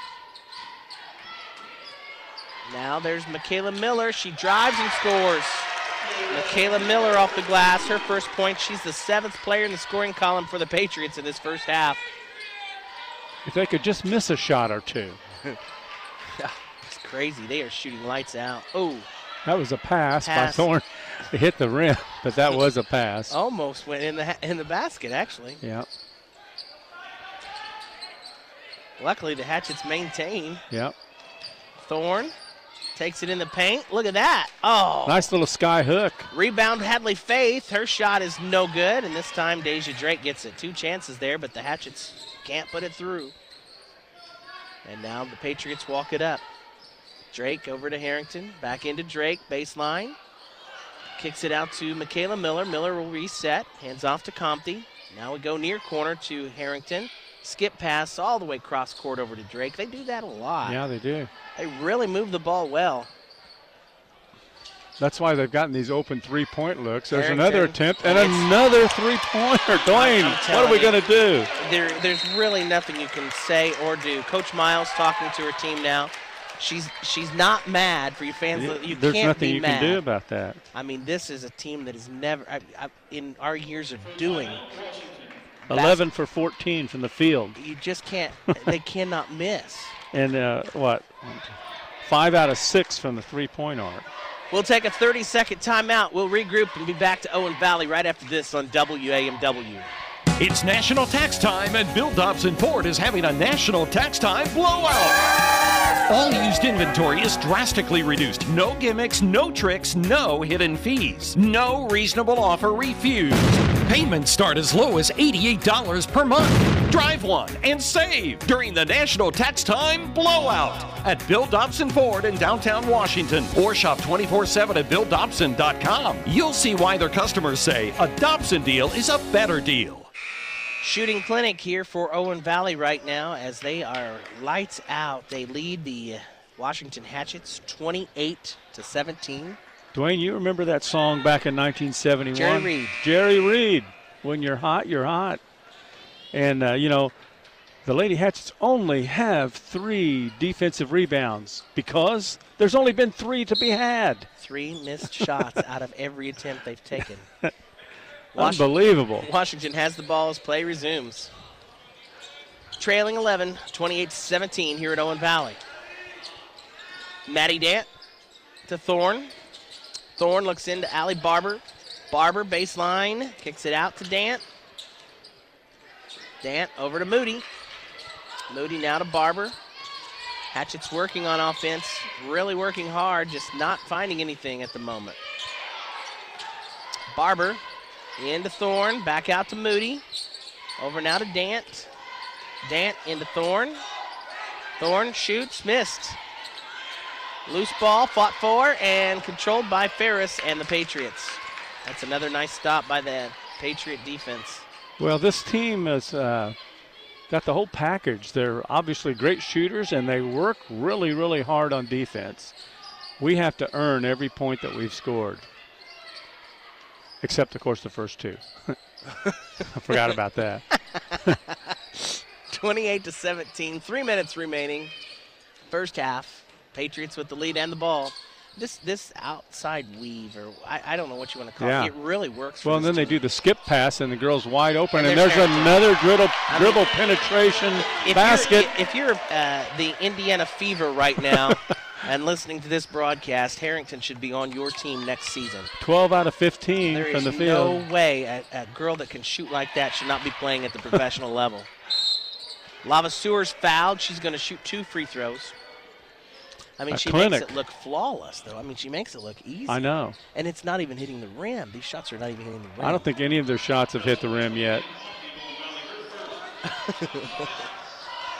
Now there's Michaela Miller. She drives and scores. Michaela Miller off the glass, her first point. She's the 7th player in the scoring column for the Patriots in this first half. If they could just miss a shot or two. It's crazy. They are shooting lights out. Oh. That was a pass by Thorne. It hit the rim, but that was a pass. Almost went in the basket, actually. Yeah. Luckily, the Hatchets maintain. Yep. Thorne takes it in the paint. Look at that. Oh. Nice little sky hook. Rebound, Hadley Faith. Her shot is no good, and this time Deja Drake gets it. 2 chances there, but the Hatchets can't put it through. And now the Patriots walk it up. Drake over to Harrington. Back into Drake. Baseline. Kicks it out to Michaela Miller. Miller will reset. Hands off to Compte. Now we go near corner to Harrington. Skip pass all the way cross court over to Drake. They do that a lot. Yeah, they do. They really move the ball well. That's why they've gotten these open three-point looks. There's Harrington. another attempt and another three-pointer. Dwayne, what are we going to do? There's really nothing you can say or do. Coach Miles talking to her team now. She's not mad for you fans. You There's can't nothing be you mad. can do about that. I mean, this is a team that is never, in our years of doing. 11 for 14 from the field. You just can't, they cannot miss. And 5 out of 6 from the three-point arc. We'll take a 30-second timeout. We'll regroup and be back to Owen Valley right after this on WAMW. It's national tax time, and Bill Dobson Ford is having a national tax time blowout. All used inventory is drastically reduced. No gimmicks, no tricks, no hidden fees. No reasonable offer refused. Payments start as low as $88 per month. Drive one and save during the national tax time blowout at Bill Dobson Ford in downtown Washington, or shop 24/7 at BillDobson.com. You'll see why their customers say a Dobson deal is a better deal. Shooting clinic here for Owen Valley right now as they are lights out. They lead the Washington Hatchets 28-17. Dwayne, you remember that song back in 1971? Jerry Reed. Jerry Reed. When you're hot, you're hot. And, the Lady Hatchets only have 3 defensive rebounds because there's only been 3 to be had. 3 missed shots out of every attempt they've taken. Unbelievable. Washington has the ball as play resumes. Trailing 11, 28-17 here at Owen Valley. Maddie Dant to Thorne. Thorne looks into Allie Barber. Barber baseline, kicks it out to Dant. Dant over to Moody. Moody now to Barber. Hatchet's working on offense, really working hard, just not finding anything at the moment. Barber into Thorne, back out to Moody. Over now to Dant. Dant into Thorne. Thorne shoots, missed. Loose ball, fought for, and controlled by Ferris and the Patriots. That's another nice stop by the Patriot defense. Well, this team has got the whole package. They're obviously great shooters, and they work really, really hard on defense. We have to earn every point that we've scored. Except, of course, the first 2. I forgot about that. 28-17, 3 minutes remaining. First half. Patriots with the lead and the ball. This outside weave, or I don't know what you want to call it. It really works for Well, and then this they team. do the skip pass, and the girl's wide open, and there's there's another dribble penetration basket. If you're the Indiana Fever right now and listening to this broadcast, Harrington should be on your team next season. 12 out of 15 from the field. There is no way a girl that can shoot like that should not be playing at the professional level. Lavasseur's fouled. She's going to shoot 2 free throws. I mean, she makes it look flawless, though. I mean, she makes it look easy. I know. And it's not even hitting the rim. These shots are not even hitting the rim. I don't think any of their shots have hit the rim yet.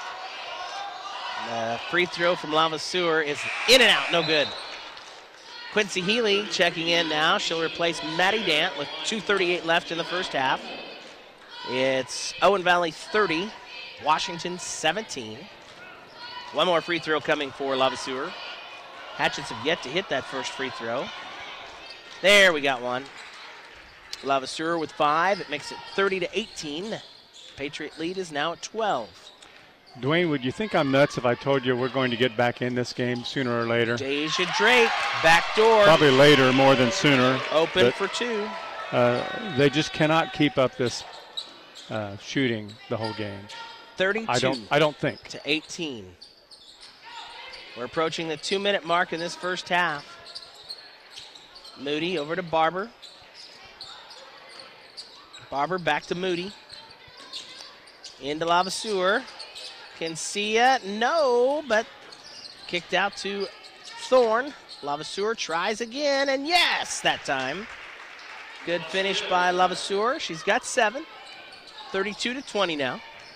Free throw from Lavaseur is in and out, no good. Quincy Healy checking in now. She'll replace Maddie Dant with 2:38 left in the first half. It's Owen Valley 30, Washington 17. One more free throw coming for Lavaseur. Hatchets have yet to hit that first free throw. There, we got one. Lavaseur with 5. It makes it 30-18. Patriot lead is now at 12. Dwayne, would you think I'm nuts if I told you we're going to get back in this game sooner or later? Deja Drake, back door. Probably later more than sooner. Open for 2. They just cannot keep up this shooting the whole game. 32 I don't think. to 18. We're approaching the 2-minute mark in this first half. Moody over to Barber. Barber back to Moody. Into Lavaseur. Kinsia, no, but kicked out to Thorne. Lavaseur tries again, and yes, that time. Good finish by Lavaseur. She's got 7. 32-20 now.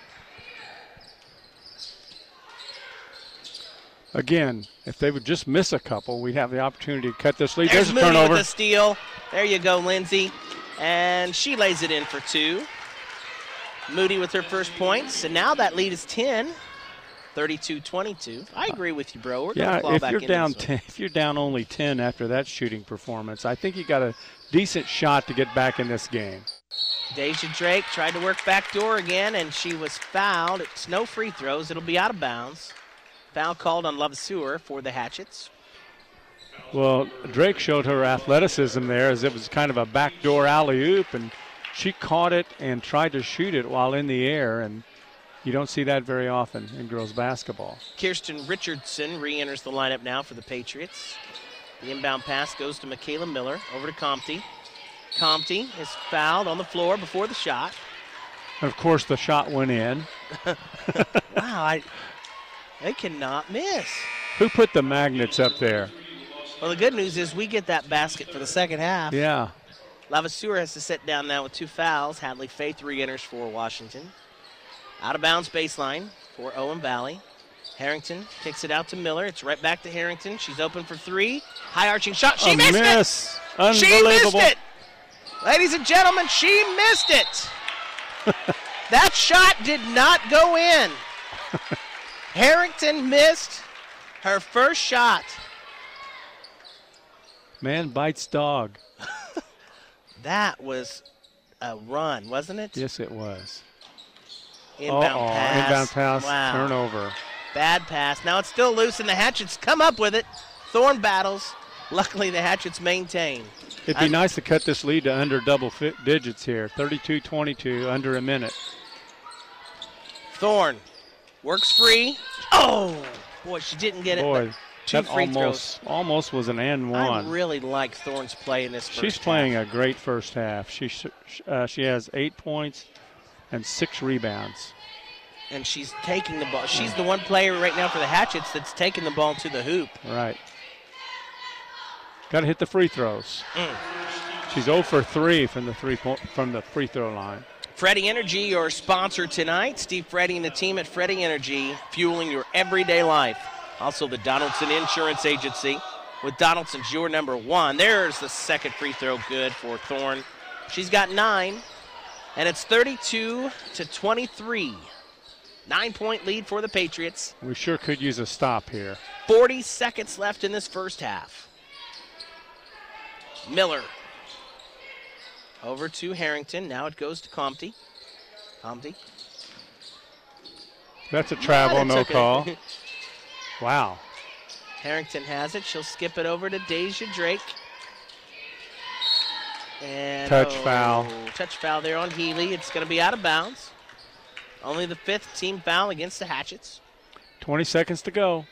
Again, if they would just miss a couple, we'd have the opportunity to cut this lead. There's a Moody turnover. with the steal. There you go, Lindsay. And she lays it in for 2. Moody with her first points, and now that lead is 10, 32-22. I agree with you, bro. We're going to claw back in. If you're down only 10 after that shooting performance, I think you got a decent shot to get back in this game. Deja Drake tried to work back door again, and she was fouled. It's no free throws. It'll be out of bounds. Foul called on Lavaseur for the Hatchets. Well, Drake showed her athleticism there as it was kind of a backdoor alley-oop, and she caught it and tried to shoot it while in the air, and you don't see that very often in girls basketball. Kirsten Richardson re-enters the lineup now for the Patriots. The inbound pass goes to Michaela Miller, over to Comte. Comte is fouled on the floor before the shot. And of course, the shot went in. Wow, they cannot miss. Who put the magnets up there? Well, the good news is we get that basket for the second half. Yeah. Lavaseur has to sit down now with 2 fouls. Hadley Faith re-enters for Washington. Out of bounds baseline for Owen Valley. Harrington kicks it out to Miller. It's right back to Harrington. She's open for 3. High arching shot. She missed it. Unbelievable. She missed it. Ladies and gentlemen, she missed it. That shot did not go in. Harrington missed her first shot. Man bites dog. That was a run, wasn't it? Yes, it was. Inbound pass. Inbound pass, wow. Turnover. Bad pass. Now it's still loose, and the Hatchets come up with it. Thorne battles. Luckily, the Hatchets maintain. It'd be nice to cut this lead to under double digits here. 32-22, under a minute. Thorne works free. Oh, boy, she didn't get it. Boy, Two that free throws. almost was an and one. I really like Thorne's play in this first She's playing a great first half. She has 8 points and 6 rebounds. And she's taking the ball. She's the one player right now for the Hatchets that's taking the ball to the hoop. Right. Got to hit the free throws. She's 0 for 3 from the free throw line. Freddie Energy, your sponsor tonight. Steve Freddie and the team at Freddie Energy, fueling your everyday life. Also the Donaldson Insurance Agency. With Donaldson's your number 1. There's the second free throw good for Thorne. She's got 9, and it's 32-23. 9-point lead for the Patriots. We sure could use a stop here. 40 seconds left in this first half. Miller over to Harrington. Now it goes to Comte. Comte. That's a travel, no call. Wow. Harrington has it. She'll skip it over to Deja Drake. And touch foul. Touch foul there on Healy. It's going to be out of bounds. Only the 5th team foul against the Hatchets. 20 seconds to go.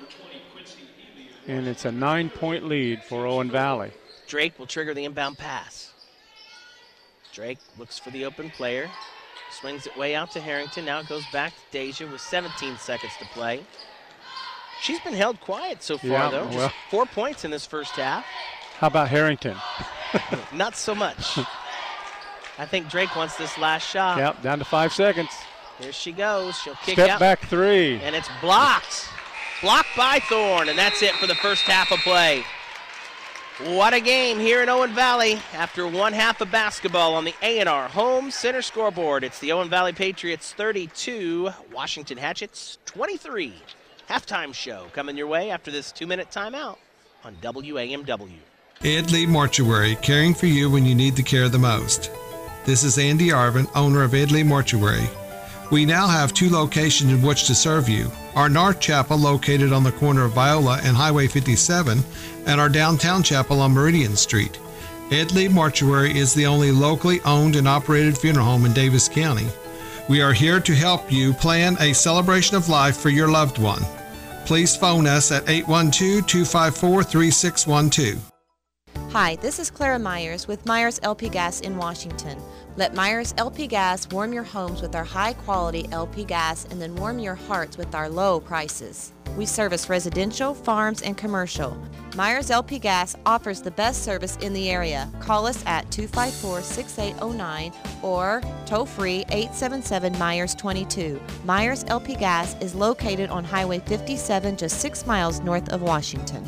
And it's a 9-point lead for Owen Valley. Drake will trigger the inbound pass. Drake looks for the open player. Swings it way out to Harrington. Now it goes back to Deja with 17 seconds to play. She's been held quiet so far, though. Well, just 4 points in this first half. How about Harrington? Not so much. I think Drake wants this last shot. Yep, down to 5 seconds. Here she goes. She'll kick Step out. back 3. And it's blocked. Blocked by Thorne, and that's it for the first half of play. What a game here in Owen Valley after one half of basketball on the A&R Home Center scoreboard. It's the Owen Valley Patriots 32, Washington Hatchets 23. Halftime show coming your way after this 2-minute timeout on WAMW. Ed Lee Mortuary, caring for you when you need the care the most. This is Andy Arvin, owner of Ed Lee Mortuary. We now have 2 locations in which to serve you. Our North Chapel, located on the corner of Viola and Highway 57, and our downtown chapel on Meridian Street. Ed Lee Mortuary is the only locally owned and operated funeral home in Davis County. We are here to help you plan a celebration of life for your loved one. Please phone us at 812-254-3612. Hi, this is Clara Myers with Myers LP Gas in Washington. Let Myers LP Gas warm your homes with our high-quality LP gas and then warm your hearts with our low prices. We service residential, farms, and commercial. Myers LP Gas offers the best service in the area. Call us at 254-6809 or toll-free 877-MYERS-22. Myers LP Gas is located on Highway 57, just 6 miles north of Washington.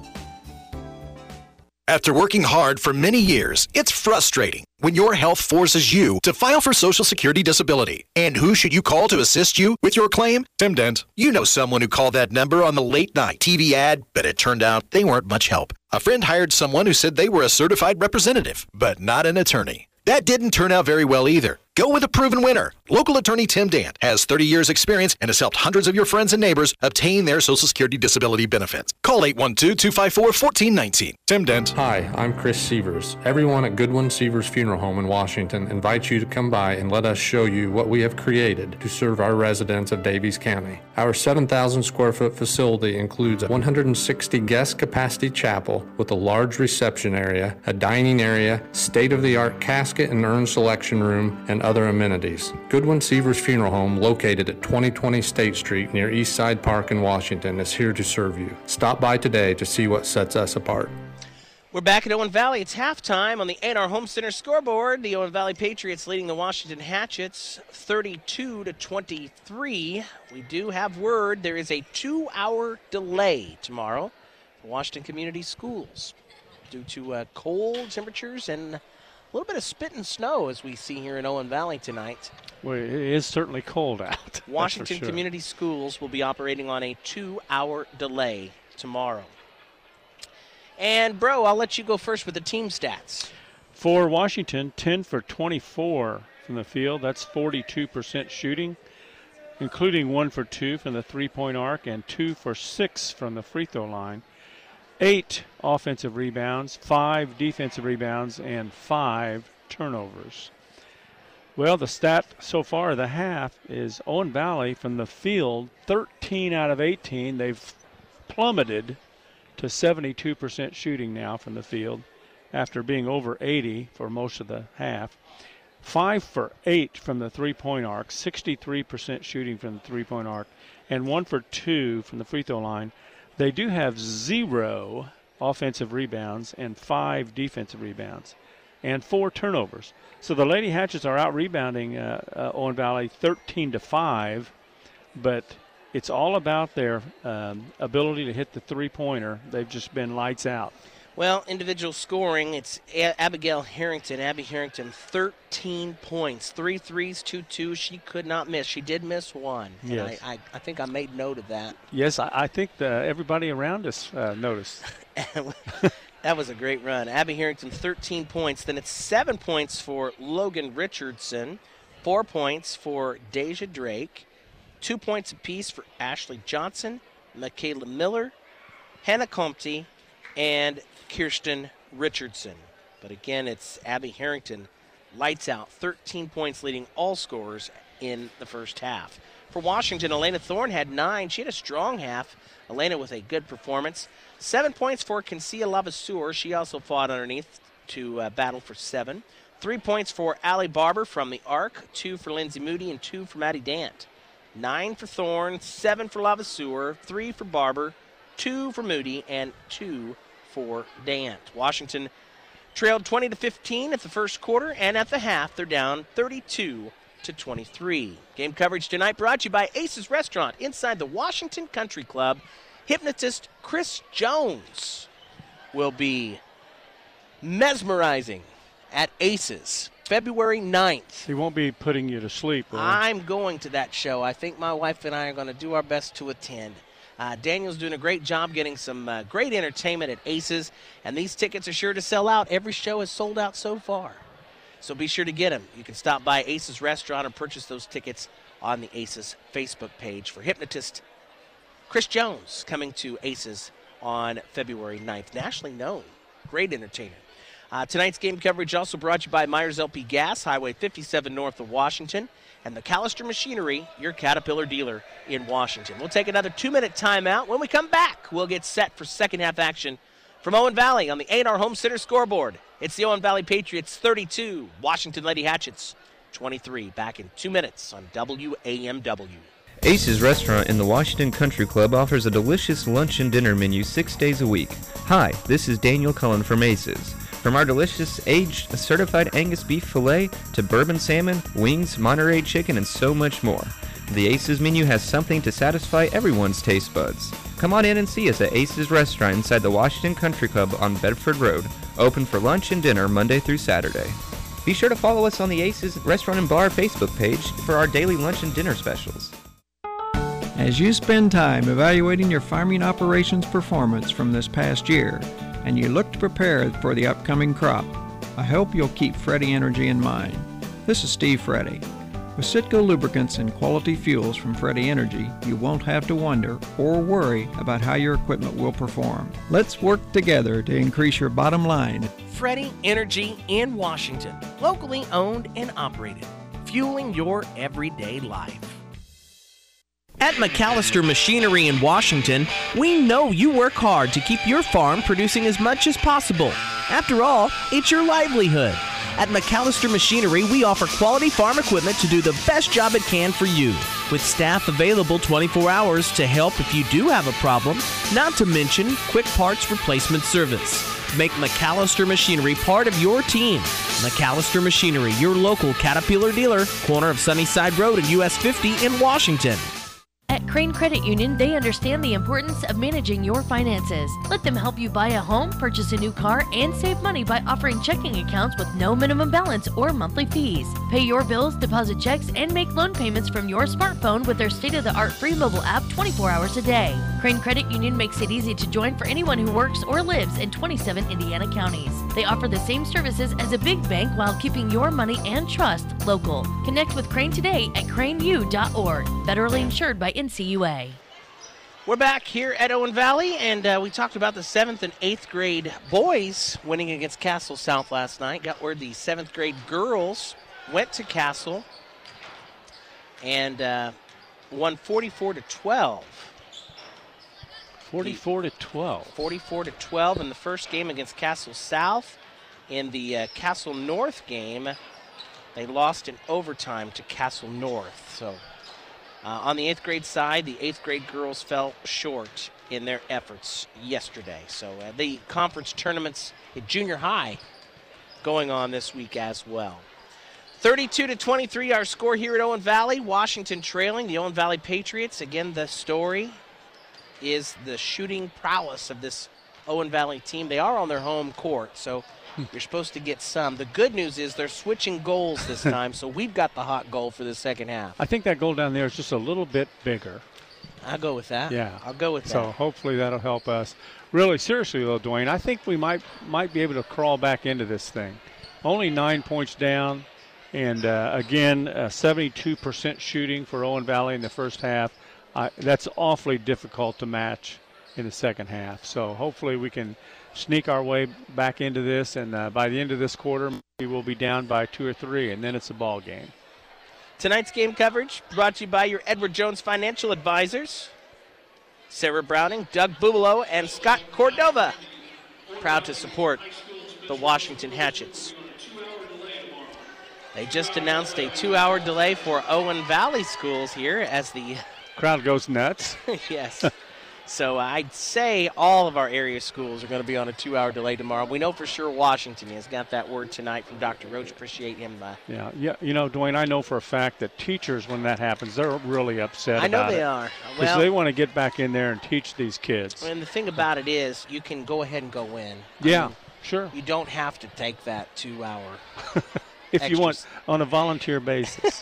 After working hard for many years, it's frustrating when your health forces you to file for Social Security disability. And who should you call to assist you with your claim? Tim Dent. You know someone who called that number on the late-night TV ad, but it turned out they weren't much help. A friend hired someone who said they were a certified representative, but not an attorney. That didn't turn out very well either. Go with a proven winner. Local attorney Tim Dant has 30 years experience and has helped hundreds of your friends and neighbors obtain their Social Security disability benefits. Call 812-254-1419. Tim Dant. Hi, I'm Chris Sievers. Everyone at Goodwin Sievers Funeral Home in Washington invites you to come by and let us show you what we have created to serve our residents of Daviess County. Our 7,000 square foot facility includes a 160 guest capacity chapel with a large reception area, a dining area, state-of-the-art casket and urn selection room, and other amenities. Goodwin Sievers Funeral Home, located at 2020 State Street near Eastside Park in Washington, is here to serve you. Stop by today to see what sets us apart. We're back at Owen Valley. It's halftime on the A&R Home Center scoreboard. The Owen Valley Patriots leading the Washington Hatchets 32-23. We do have word there is a 2-hour delay tomorrow for Washington Community Schools due to cold temperatures and a little bit of spit and snow as we see here in Owen Valley tonight. Well, it is certainly cold out. Washington Community Schools will be operating on a 2-hour delay tomorrow. And, Bro, I'll let you go first with the team stats. For Washington, 10 for 24 from the field. That's 42% shooting, including 1 for 2 from the three-point arc and 2 for 6 from the free throw line. 8 offensive rebounds, 5 defensive rebounds, and 5 turnovers. Well, the stat so far of the half is Owen Valley from the field, 13 out of 18. They've plummeted to 72% shooting now from the field after being over 80 for most of the half. 5 for 8 from the three-point arc, 63% shooting from the three-point arc, and 1 for 2 from the free throw line. They do have 0 offensive rebounds and 5 defensive rebounds and 4 turnovers. So the Lady Hatchets are out rebounding Owen Valley 13-5, but it's all about their ability to hit the three-pointer. They've just been lights out. Well, individual scoring, it's Abigail Harrington. Abby Harrington, 13 points, 3 threes, 2 twos. She could not miss. She did miss 1. Yes. And I think I made note of that. Yes, I think everybody around us noticed. That was a great run. Abby Harrington, 13 points. Then it's 7 points for Logan Richardson, 4 points for Deja Drake, 2 points apiece for Ashley Johnson, Michaela Miller, Hannah Comte, and Kirsten Richardson. But again, it's Abby Harrington, lights out, 13 points leading all scorers in the first half. For Washington, Elena Thorne had 9. She had a strong half. Elena with a good performance. 7 points for Kinsia Lavaseur. She also fought underneath to battle for 7. 3 points for Allie Barber from the arc, 2 for Lindsay Moody, and 2 for Maddie Dant. 9 for Thorne, 7 for Lavaseur, 3 for Barber, 2 for Moody, and 2 for Dant. Washington trailed 20-15 at the first quarter, and at the half they're down 32-23. Game coverage tonight brought to you by Ace's Restaurant inside the Washington Country Club. Hypnotist Chris Jones will be mesmerizing at Aces, February 9th. He won't be putting you to sleep, will he? I'm going to that show. I think my wife and I are going to do our best to attend. Daniel's doing a great job getting some great entertainment at Aces, and these tickets are sure to sell out. Every show has sold out so far. So be sure to get them. You can stop by Aces Restaurant or purchase those tickets on the Aces Facebook page. For hypnotist Chris Jones coming to Aces on February 9th. Nationally known. Great entertainer. Tonight's game coverage also brought to you by Myers LP Gas, Highway 57 north of Washington, and McAllister Machinery, your Caterpillar dealer in Washington. We'll take another 2-minute timeout. When we come back, we'll get set for second half action from Owen Valley on the A&R Home Center scoreboard. It's the Owen Valley Patriots 32, Washington Lady Hatchets 23. Back in 2 minutes on WAMW. Ace's Restaurant in the Washington Country Club offers a delicious lunch and dinner menu 6 days a week. Hi, this is Daniel Cullen from Ace's. From our delicious aged certified Angus beef filet to bourbon salmon, wings, Monterey chicken, and so much more. The Ace's menu has something to satisfy everyone's taste buds. Come on in and see us at Ace's Restaurant inside the Washington Country Club on Bedford Road, open for lunch and dinner Monday through Saturday. Be sure to follow us on the Ace's Restaurant and Bar Facebook page for our daily lunch and dinner specials. As you spend time evaluating your farming operations performance from this past year, and you look to prepare for the upcoming crop, I hope you'll keep Freddy Energy in mind. This is Steve Freddy. With Citgo lubricants and quality fuels from Freddy Energy, you won't have to wonder or worry about how your equipment will perform. Let's work together to increase your bottom line. Freddy Energy in Washington, locally owned and operated, fueling your everyday life. At McAllister Machinery in Washington, we know you work hard to keep your farm producing as much as possible. After all, it's your livelihood. At McAllister Machinery, we offer quality farm equipment to do the best job it can for you, with staff available 24 hours to help if you do have a problem, not to mention quick parts replacement service. Make McAllister Machinery part of your team. McAllister Machinery, your local Caterpillar dealer, corner of Sunnyside Road and US 50 in Washington. At Crane Credit Union, they understand the importance of managing your finances. Let them help you buy a home, purchase a new car, and save money by offering checking accounts with no minimum balance or monthly fees. Pay your bills, deposit checks, and make loan payments from your smartphone with their state-of-the-art free mobile app 24 hours a day. Crane Credit Union makes it easy to join for anyone who works or lives in 27 Indiana counties. They offer the same services as a big bank while keeping your money and trust local. Connect with Crane today at craneu.org. Federally insured by NCUA. We're back here at Owen Valley, and we talked about the 7th and 8th grade boys winning against Castle South last night. Got word the 7th grade girls went to Castle and won 44-12. 44-12. 44-12 in the first game against Castle South. In the Castle North game, they lost in overtime to Castle North. So on the 8th grade side, the 8th grade girls fell short in their efforts yesterday. So the conference tournaments at junior high going on this week as well. 32-23 our score here at Owen Valley. Washington trailing the Owen Valley Patriots. Again, the story is the shooting prowess of this Owen Valley team. They are on their home court, so you're supposed to get some. The good news is they're switching goals this time, so we've got the hot goal for the second half. I think that goal down there is just a little bit bigger. I'll go with that. Yeah. I'll go with that. So hopefully that'll help us. Really, seriously, though, Dwayne, I think we might be able to crawl back into this thing. Only 9 points down, and again, 72% shooting for Owen Valley in the first half. That's awfully difficult to match in the second half. So hopefully we can sneak our way back into this, and by the end of this quarter, we will be down by 2 or 3, and then it's a ball game. Tonight's game coverage brought to you by your Edward Jones Financial Advisors, Sarah Browning, Doug Bubalo, and Scott Cordova. Proud to support the Washington Hatchets. They just announced a 2-hour delay for Owen Valley schools here as the crowd goes nuts. Yes. So I'd say all of our area schools are going to be on a 2-hour delay tomorrow. We know for sure Washington has got that word tonight from Dr. Roach. Appreciate him. Yeah. You know, Dwayne, I know for a fact that teachers, when that happens, they're really upset about it. I know they are. Because they want to get back in there and teach these kids. And the thing about it is you can go ahead and go in. Yeah, Sure. You don't have to take that 2 hour. If you want on a volunteer basis.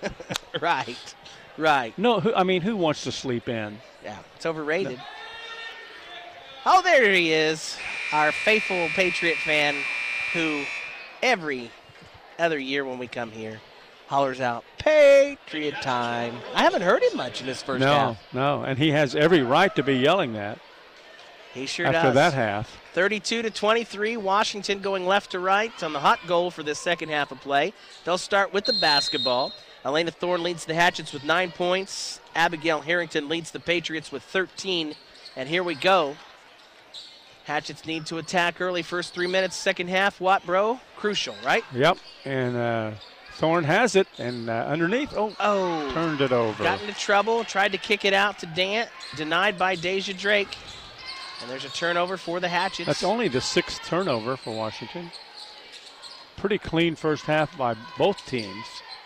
Right. No, who wants to sleep in? Yeah, it's overrated. No. Oh, there he is, our faithful Patriot fan who every other year when we come here hollers out, Patriot time. I haven't heard him much in this first half. No, and he has every right to be yelling that. He sure after does. That half. 32-23, Washington going left to right on the hot goal for this second half of play. They'll start with the basketball. Elena Thorne leads the Hatchets with 9 points. Abigail Harrington leads the Patriots with 13. And here we go. Hatchets need to attack early, first 3 minutes, second half. Watt-Bro, crucial, right? Yep, and Thorne has it, and underneath, turned it over. Got into trouble, tried to kick it out to Dant, denied by Deja Drake. And there's a turnover for the Hatchets. That's only the 6th turnover for Washington. Pretty clean first half by both teams.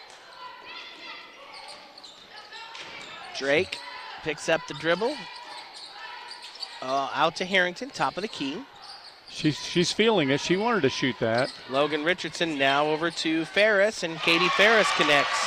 Drake picks up the dribble. Out to Harrington, top of the key. She's feeling it. She wanted to shoot that. Logan Richardson now over to Ferris, and Katie Ferris connects.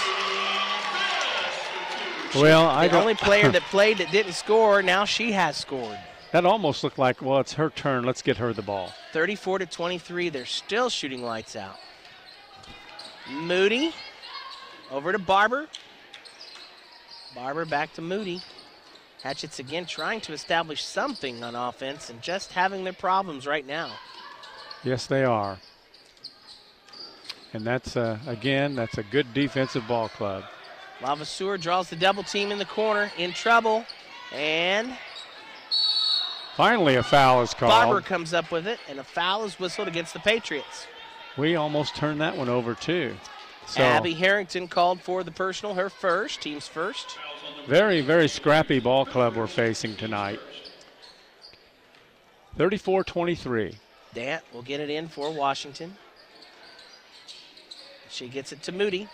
Well, the only player that played that didn't score, now she has scored. That almost looked like, well, it's her turn. Let's get her the ball. 34-23. They're still shooting lights out. Moody over to Barber. Barber back to Moody. Hatchets again trying to establish something on offense and just having their problems right now. Yes, they are. And that's, again, that's a good defensive ball club. Lavaseur draws the double team in the corner, in trouble, and finally a foul is called. Barber comes up with it, and a foul is whistled against the Patriots. We almost turned that one over, too. So, Abby Harrington called for the personal, her first, team's first. Very, very scrappy ball club we're facing tonight. 34-23. Dant will get it in for Washington. She gets it to Moody.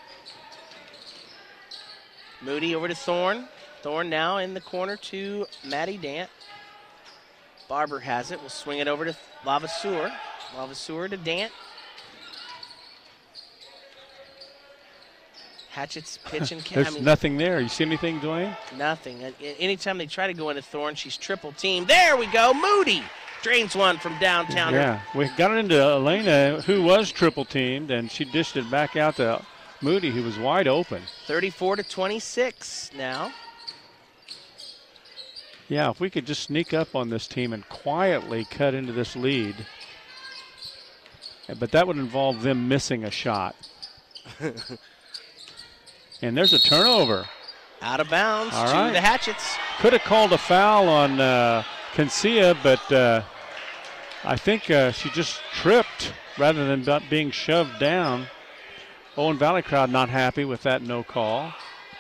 Moody over to Thorne. Thorne now in the corner to Maddie Dant. Barber has it. We'll swing it over to Lavaseur. Lavaseur to Dant. Hatchet's pitch and There's nothing there. You see anything, Dwayne? Nothing. Anytime they try to go into Thorne, she's triple teamed. There we go. Moody drains one from downtown. Yeah, we got it into Elena, who was triple teamed, and she dished it back out to Moody, who was wide open. 34-26 now. Yeah, if we could just sneak up on this team and quietly cut into this lead. But that would involve them missing a shot. And there's a turnover. Out of bounds to the Hatchets. Could have called a foul on Cancia, but I think she just tripped rather than being shoved down. Owen Valley crowd not happy with that no call.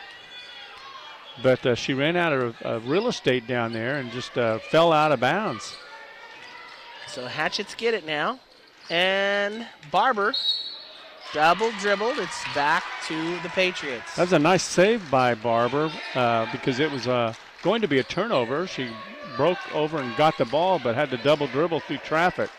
But she ran out of real estate down there and just fell out of bounds. So Hatchets get it now. And Barber double dribbled. It's back to the Patriots. That was a nice save by Barber because it was going to be a turnover. She broke over and got the ball, but had to double dribble through traffic.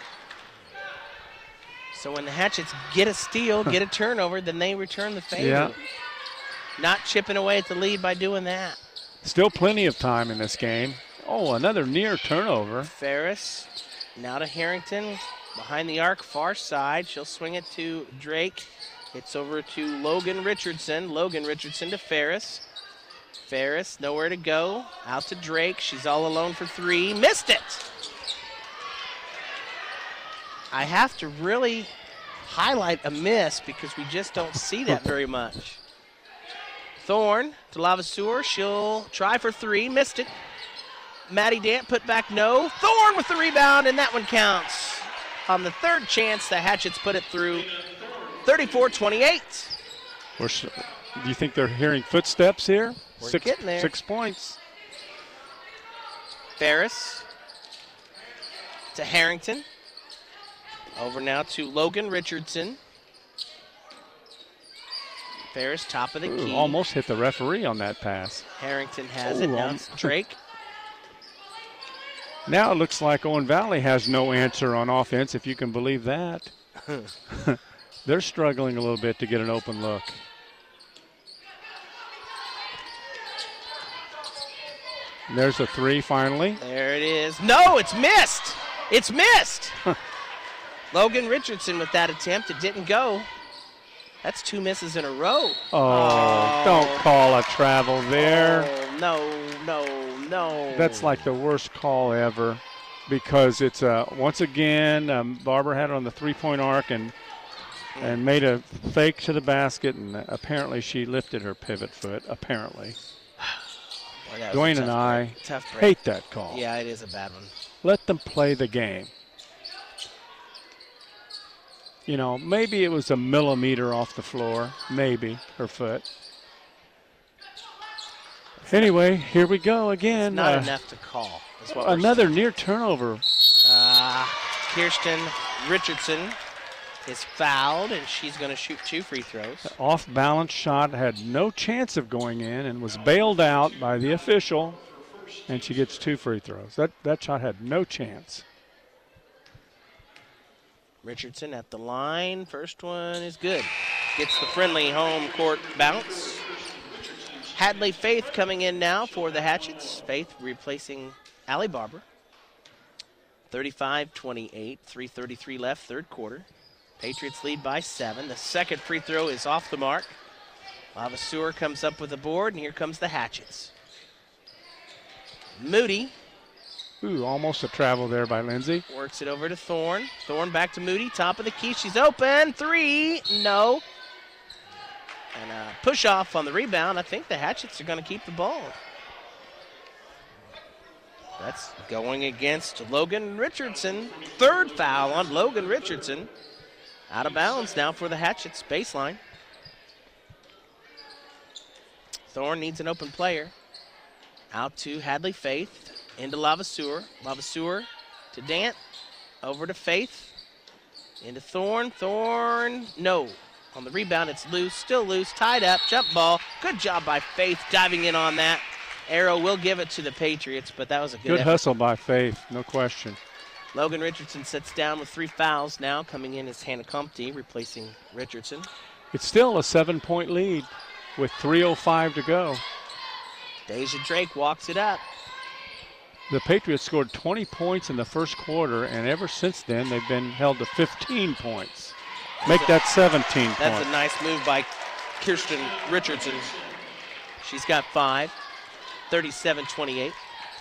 So when the Hatchets get a steal, get a turnover, then they return the favor. Yeah. Not chipping away at the lead by doing that. Still plenty of time in this game. Oh, another near turnover. Ferris now to Harrington. Behind the arc, far side. She'll swing it to Drake. It's over to Logan Richardson. Logan Richardson to Ferris. Ferris, nowhere to go. Out to Drake. She's all alone for three. Missed it! I have to really highlight a miss because we just don't see that very much. Thorne to Lavaseur. She'll try for three. Missed it. Maddie Dant put back no. Thorne with the rebound, and that one counts. On the third chance, the Hatchets put it through. 34-28. Do you think they're hearing footsteps here? We're getting there. 6 points. Ferris to Harrington. Over now to Logan Richardson. Ferris, top of the key. Almost hit the referee on that pass. Harrington has it. Now it's Drake. Now it looks like Owen Valley has no answer on offense, if you can believe that. They're struggling a little bit to get an open look. There's a three finally. There it is. No, it's missed. It's missed. Logan Richardson with that attempt. It didn't go. That's 2 misses in a row. Oh, don't call a travel there. Oh, no. That's like the worst call ever, because it's once again Barber had it on the three-point arc and made a fake to the basket, and apparently she lifted her pivot foot. Apparently. Boy, Dwayne and I hate that call. Yeah, it is a bad one. Let them play the game. You know, maybe it was a millimeter off the floor, maybe, her foot. Anyway, here we go again. It's not enough to call. Is what another near turnover. Kirsten Richardson is fouled, and she's going to shoot 2 free throws. The off-balance shot had no chance of going in and was bailed out by the official, and she gets 2 free throws. That shot had no chance. Richardson at the line. First one is good. Gets the friendly home court bounce. Hadley Faith coming in now for the Hatchets. Faith replacing Allie Barber. 35-28, 3:33 left, third quarter. Patriots lead by 7. The second free throw is off the mark. Lavaseur comes up with the board, and here comes the Hatchets. Moody. Ooh, almost a travel there by Lindsay. Works it over to Thorne. Thorne back to Moody, top of the key. She's open. 3, no. And a push off on the rebound. I think the Hatchets are going to keep the ball. That's going against Logan Richardson. Third foul on Logan Richardson. Out of bounds now for the Hatchets baseline. Thorne needs an open player. Out to Hadley Faith. Into Lavaseur. Lavaseur to Dant. Over to Faith. Into Thorne. Thorne, no. On the rebound, it's loose. Still loose. Tied up. Jump ball. Good job by Faith diving in on that. Arrow will give it to the Patriots, but that was a good effort. Hustle by Faith, no question. Logan Richardson sits down with 3 fouls now. Coming in is Hannah Compte, replacing Richardson. It's still a 7-point lead with 3:05 to go. Deja Drake walks it up. The Patriots scored 20 points in the first quarter, and ever since then they've been held to 15 points. Make that 17 points. That's a nice move by Kirsten Richardson. She's got 5, 37-28.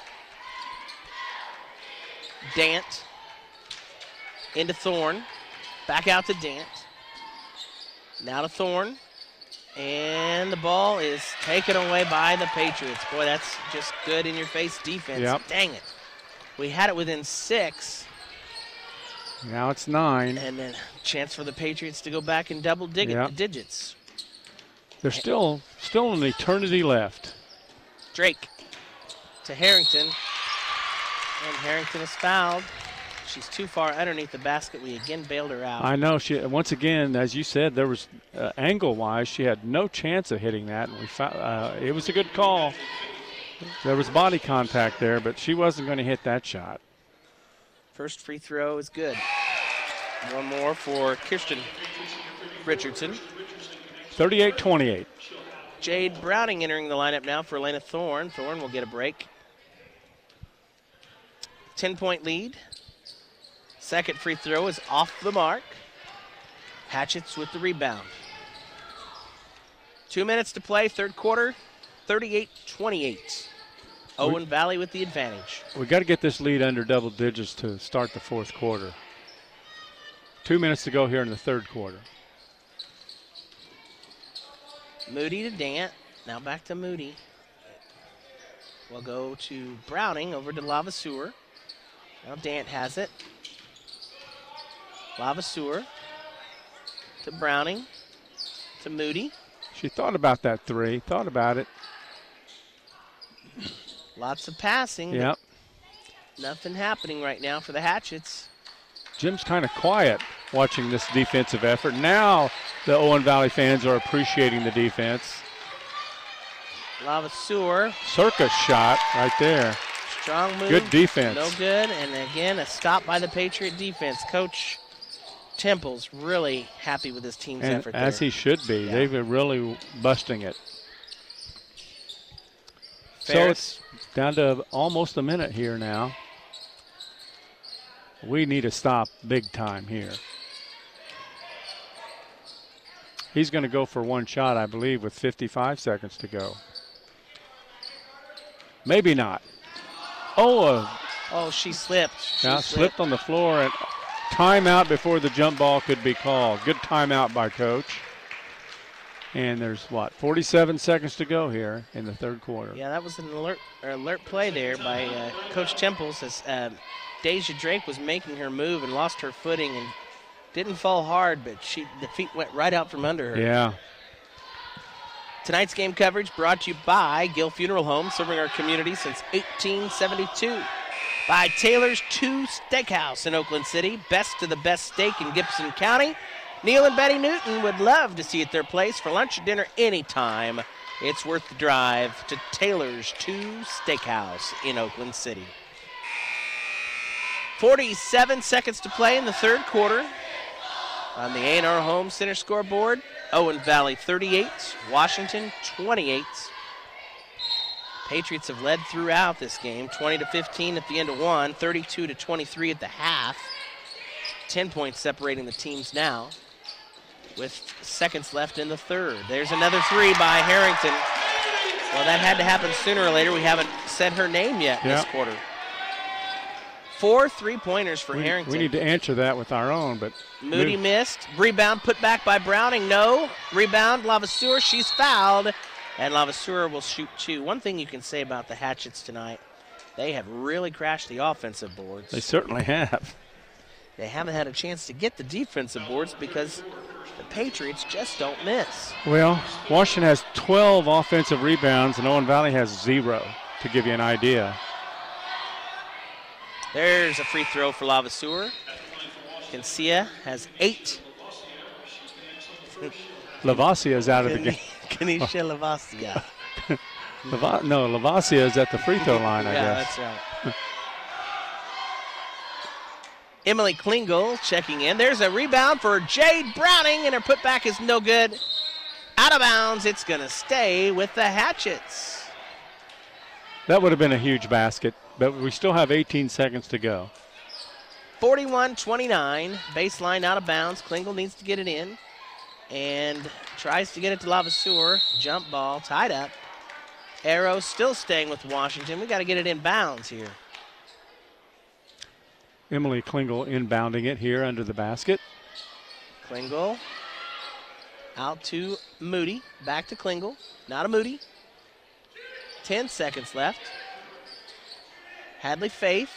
Dant into Thorne. Back out to Dant. Now to Thorne. And the ball is taken away by the Patriots. Boy, that's just good in-your-face defense. Yep. Dang it. We had it within 6. Now it's 9. And then chance for the Patriots to go back in double digits. There's still an eternity left. Drake to Harrington. And Harrington is fouled. She's too far underneath the basket. We again bailed her out. I know. She once again, as you said, there was angle-wise, she had no chance of hitting that, and we found it was a good call. There was body contact there, but she wasn't going to hit that shot. First free throw is good. One more for Kirsten Richardson. 38-28. Jade Browning entering the lineup now for Elena Thorne. Thorne will get a break. 10-point lead. Second free throw is off the mark. Hatchets with the rebound. 2 minutes to play, third quarter, 38-28. Owen Valley with the advantage. We got to get this lead under double digits to start the fourth quarter. 2 minutes to go here in the third quarter. Moody to Dant. Now back to Moody. We'll go to Browning over to Lavaseur. Now Dant has it. Lavaseur to Browning to Moody. She thought about that 3, thought about it. Lots of passing. Yep. Nothing happening right now for the Hatchets. Jim's kind of quiet watching this defensive effort. Now the Owen Valley fans are appreciating the defense. Lavaseur. Circus shot right there. Strong move. Good defense. No good. And again, a stop by the Patriot defense. Coach Temple's really happy with his team's effort there. As he should be. Yeah. They've been really busting it. Ferris. So it's down to almost a minute here now. We need to stop big time here. He's going to go for one shot, I believe, with 55 seconds to go. Maybe not. Oh, she slipped. Slipped on the floor, and timeout before the jump ball could be called. Good timeout by Coach. And there's, 47 seconds to go here in the third quarter. Yeah, that was an alert play there by Coach Temples as Deja Drake was making her move and lost her footing and didn't fall hard, but the feet went right out from under her. Yeah. Tonight's game coverage brought to you by Gill Funeral Home, serving our community since 1872. By Taylor's 2 Steakhouse in Oakland City, best of the best steak in Gibson County. Neil and Betty Newton would love to see you at their place for lunch or dinner anytime. It's worth the drive to Taylor's 2 Steakhouse in Oakland City. 47 seconds to play in the third quarter. On the A&R Home Center scoreboard, Owen Valley 38, Washington 28. Patriots have led throughout this game, 20-15 at the end of one, 32-23 at the half. 10 points separating the teams now with seconds left in the third. There's another three by Harrington. Well, that had to happen sooner or later. We haven't said her name yet this quarter. 4 3-pointers for Harrington. We need to answer that with our own, but Moody missed. Rebound put back by Browning. No. Rebound, Lavaseur. She's fouled. And Lavaseur will shoot 2. One thing you can say about the Hatchets tonight, they have really crashed the offensive boards. They certainly have. They haven't had a chance to get the defensive boards because the Patriots just don't miss. Well, Washington has 12 offensive rebounds, and Owen Valley has 0, to give you an idea. There's a free throw for Lavaseur. Cancia has 8. Lavasia is out of the game. Kanisha Lavasia. Lavasia is at the free throw line, I guess. Yeah, that's right. Emily Klingel checking in. There's a rebound for Jade Browning, and her putback is no good. Out of bounds. It's going to stay with the Hatchets. That would have been a huge basket, but we still have 18 seconds to go. 41-29. Baseline out of bounds. Klingel needs to get it in and tries to get it to Lavaseur. Jump ball tied up. Arrow still staying with Washington. We got to get it in bounds here. Emily Klingel inbounding it here under the basket. Klingel out to Moody. Back to Klingel. Not a Moody. 10 seconds left. Hadley Faith.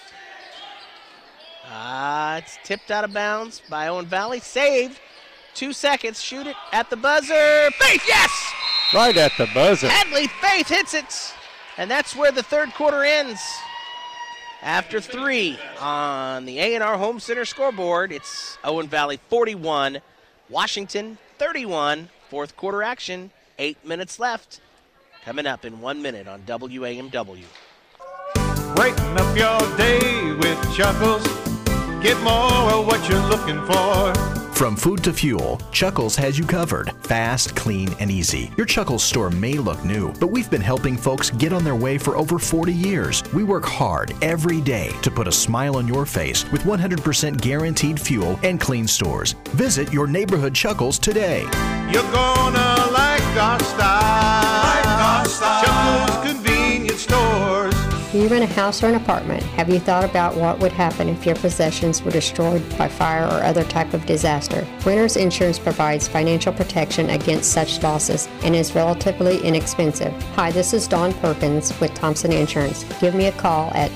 It's tipped out of bounds by Owen Valley. Saved. 2 seconds. Shoot it at the buzzer. Faith, yes! Right at the buzzer. Hadley Faith hits it. And that's where the third quarter ends. After 3 on the A&R Home Center scoreboard, it's Owen Valley 41, Washington 31. Fourth quarter action, 8 minutes left. Coming up in 1 minute on WAMW. Brighten up your day with Chuckles. Get more of what you're looking for. From food to fuel, Chuckles has you covered. Fast, clean, and easy. Your Chuckles store may look new, but we've been helping folks get on their way for over 40 years. We work hard every day to put a smile on your face with 100% guaranteed fuel and clean stores. Visit your neighborhood Chuckles today. You're gonna like our style. Chuckles Convenience Stores. Do you rent a house or an apartment? Have you thought about what would happen if your possessions were destroyed by fire or other type of disaster? Renter's Insurance provides financial protection against such losses and is relatively inexpensive. Hi, this is Dawn Perkins with Thompson Insurance. Give me a call at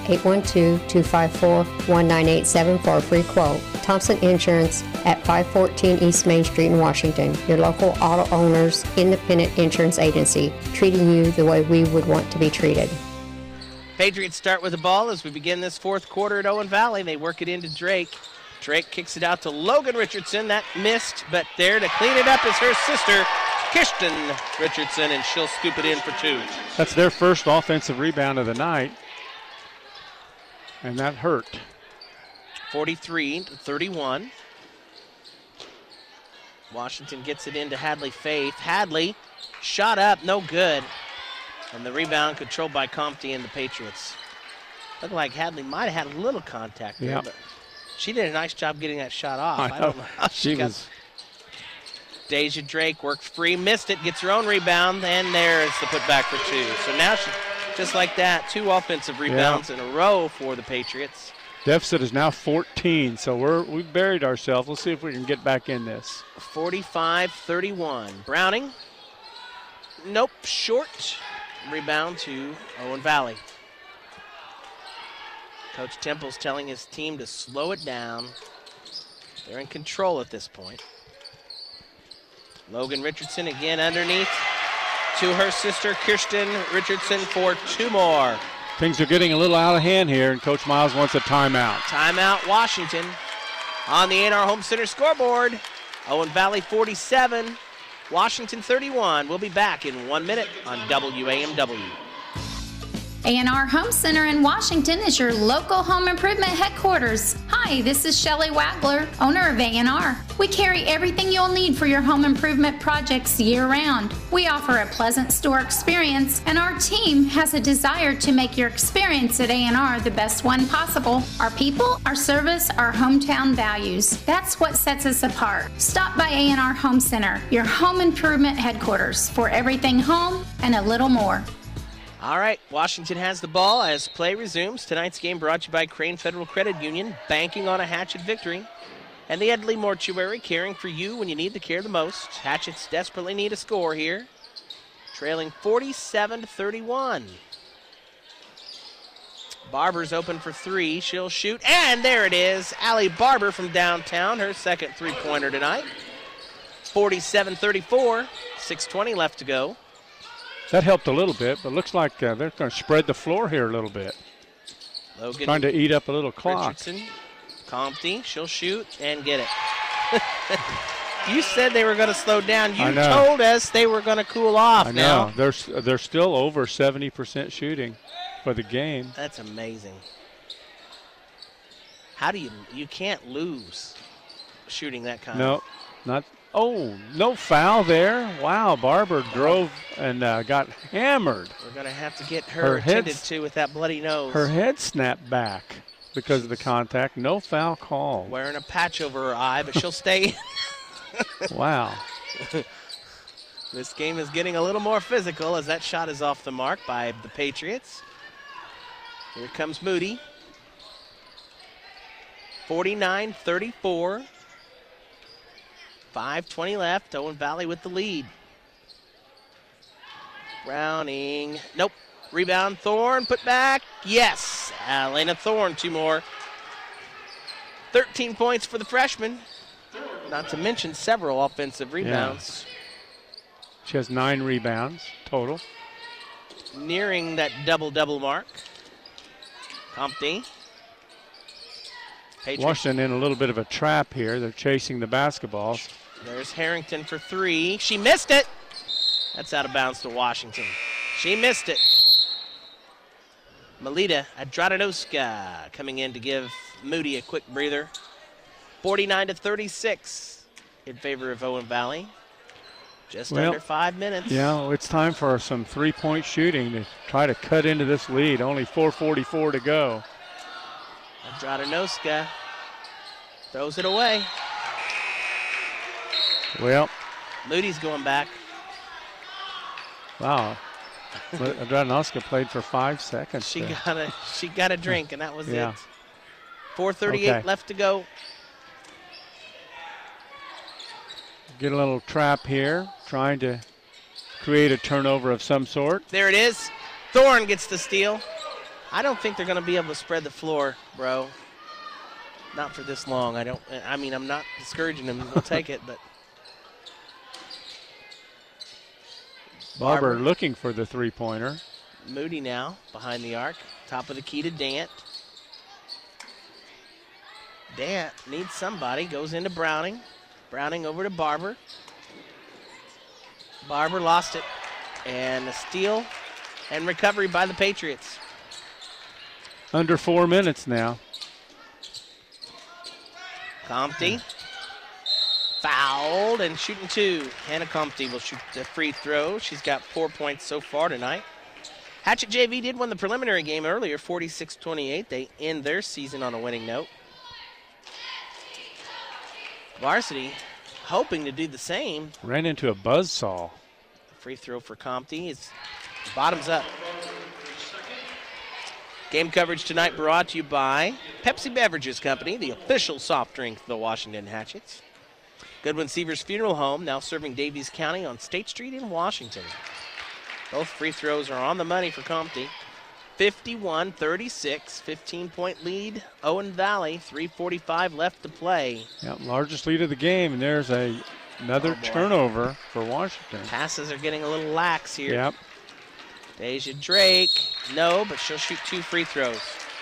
812-254-1987 for a free quote. Thompson Insurance at 514 East Main Street in Washington, your local auto owners independent insurance agency, treating you the way we would want to be treated. Patriots start with the ball as we begin this fourth quarter at Owen Valley. They work it into Drake. Drake kicks it out to Logan Richardson. That missed, but there to clean it up is her sister, Kirsten Richardson, and she'll scoop it in for 2. That's their first offensive rebound of the night. And that hurt. 43-31. Washington gets it into Hadley Faith. Hadley shot up, no good. And the rebound controlled by Compton and the Patriots. Looked like Hadley might have had a little contact there, but she did a nice job getting that shot off. I don't know how she got. Deja Drake worked free, missed it, gets her own rebound, and there's the putback for two. So now she, just like that, 2 offensive rebounds in a row for the Patriots. Deficit is now 14, so we've buried ourselves. Let's see if we can get back in this. 45-31. Browning. Nope, short. Rebound to Owen Valley. Coach Temple's telling his team to slow it down. They're in control at this point. Logan Richardson again underneath to her sister Kirsten Richardson for 2 more. Things are getting a little out of hand here, and Coach Miles wants a timeout. Timeout, Washington. On the A&R Home Center scoreboard, Owen Valley 47, Washington 31. We'll be back in 1 minute on WAMW. A&R Home Center in Washington is your local home improvement headquarters. Hi, this is Shelley Wagler, owner of A&R. We carry everything you'll need for your home improvement projects year-round. We offer a pleasant store experience, and our team has a desire to make your experience at A&R the best one possible. Our people, our service, our hometown values. That's what sets us apart. Stop by A&R Home Center, your home improvement headquarters, for everything home and a little more. All right, Washington has the ball as play resumes. Tonight's game brought to you by Crane Federal Credit Union, banking on a Hatchet victory. And the Edley Mortuary, caring for you when you need the care the most. Hatchets desperately need a score here. Trailing 47-31. Barber's open for 3. She'll shoot, and there it is. Allie Barber from downtown, her second three-pointer tonight. 47-34, 6:20 left to go. That helped a little bit, but looks like they're going to spread the floor here a little bit. Logan trying to eat up a little clock. Richardson, Compton, she'll shoot and get it. You said they were going to slow down. You told us they were going to cool off. I know. They're still over 70% shooting for the game. That's amazing. How do you can't lose shooting that kind. No, not. Oh, no foul there. Wow, Barber drove and got hammered. We're going to have to get her attended to with that bloody nose. Her head snapped back because of the contact. No foul call. Wearing a patch over her eye, but she'll stay. Wow. This game is getting a little more physical as that shot is off the mark by the Patriots. Here comes Moody. 49-34. 5:20 left. Owen Valley with the lead. Browning. Nope. Rebound. Thorne. Put back. Yes. Elena Thorne. 2 more. 13 points for the freshman. Not to mention several offensive rebounds. Yeah. She has 9 rebounds total. Nearing that double-double mark. Compton. Washington in a little bit of a trap here. They're chasing the basketballs. There's Harrington for 3. She missed it. That's out of bounds to Washington. She missed it. Melita Adradanoska coming in to give Moody a quick breather. 49-36 in favor of Owen Valley. Just under 5 minutes. Yeah, it's time for some three-point shooting to try to cut into this lead. Only 4:44 to go. Adradanoska throws it away. Well, Moody's going back. Wow. Adradanoska played for 5 seconds. She got a drink, and that was it. 4:38 left to go. Get a little trap here, trying to create a turnover of some sort. There it is. Thorne gets the steal. I don't think they're going to be able to spread the floor, bro. Not for this long. I'm not discouraging them. We'll take it, but. Barber looking for the three-pointer. Moody now behind the arc. Top of the key to Dant. Dant needs somebody. Goes into Browning. Browning over to Barber. Barber lost it. And a steal and recovery by the Patriots. Under 4 minutes now. Compte fouled and shooting 2. Hannah Compte will shoot the free throw. She's got 4 points so far tonight. Hatchet JV did win the preliminary game earlier, 46-28. They end their season on a winning note. Varsity hoping to do the same. Ran into a buzzsaw. Free throw for Compte is bottoms up. Game coverage tonight brought to you by Pepsi Beverages Company, the official soft drink of the Washington Hatchets. Goodwin Seavers Funeral Home, now serving Davies County on State Street in Washington. Both free throws are on the money for Compte. 51-36, 15-point lead. Owen Valley, 3:45 left to play. Yep, largest lead of the game, and there's another turnover for Washington. Passes are getting a little lax here. Yep. Deja Drake, no, but she'll shoot 2 free throws.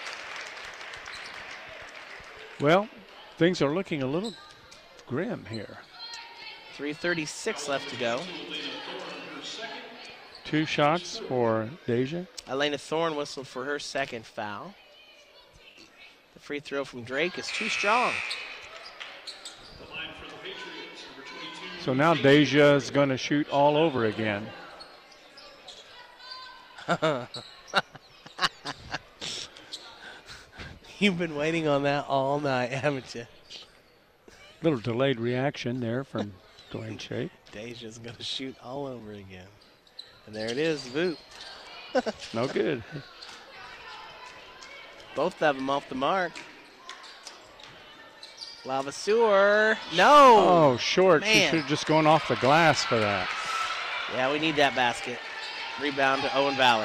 Well, things are looking a little grim here. 3:36 left to go. 2 shots for Deja. Elena Thorne whistled for her second foul. The free throw from Drake is too strong. So now Deja is going to shoot all over again. You've been waiting on that all night, haven't you? Little delayed reaction there from Dwayne Shake. Deja's going to shoot all over again. And there it is, Voot. No good. Both of them off the mark. Lavaseur, no! Oh, short. Man. She should have just gone off the glass for that. Yeah, we need that basket. Rebound to Owen Valley.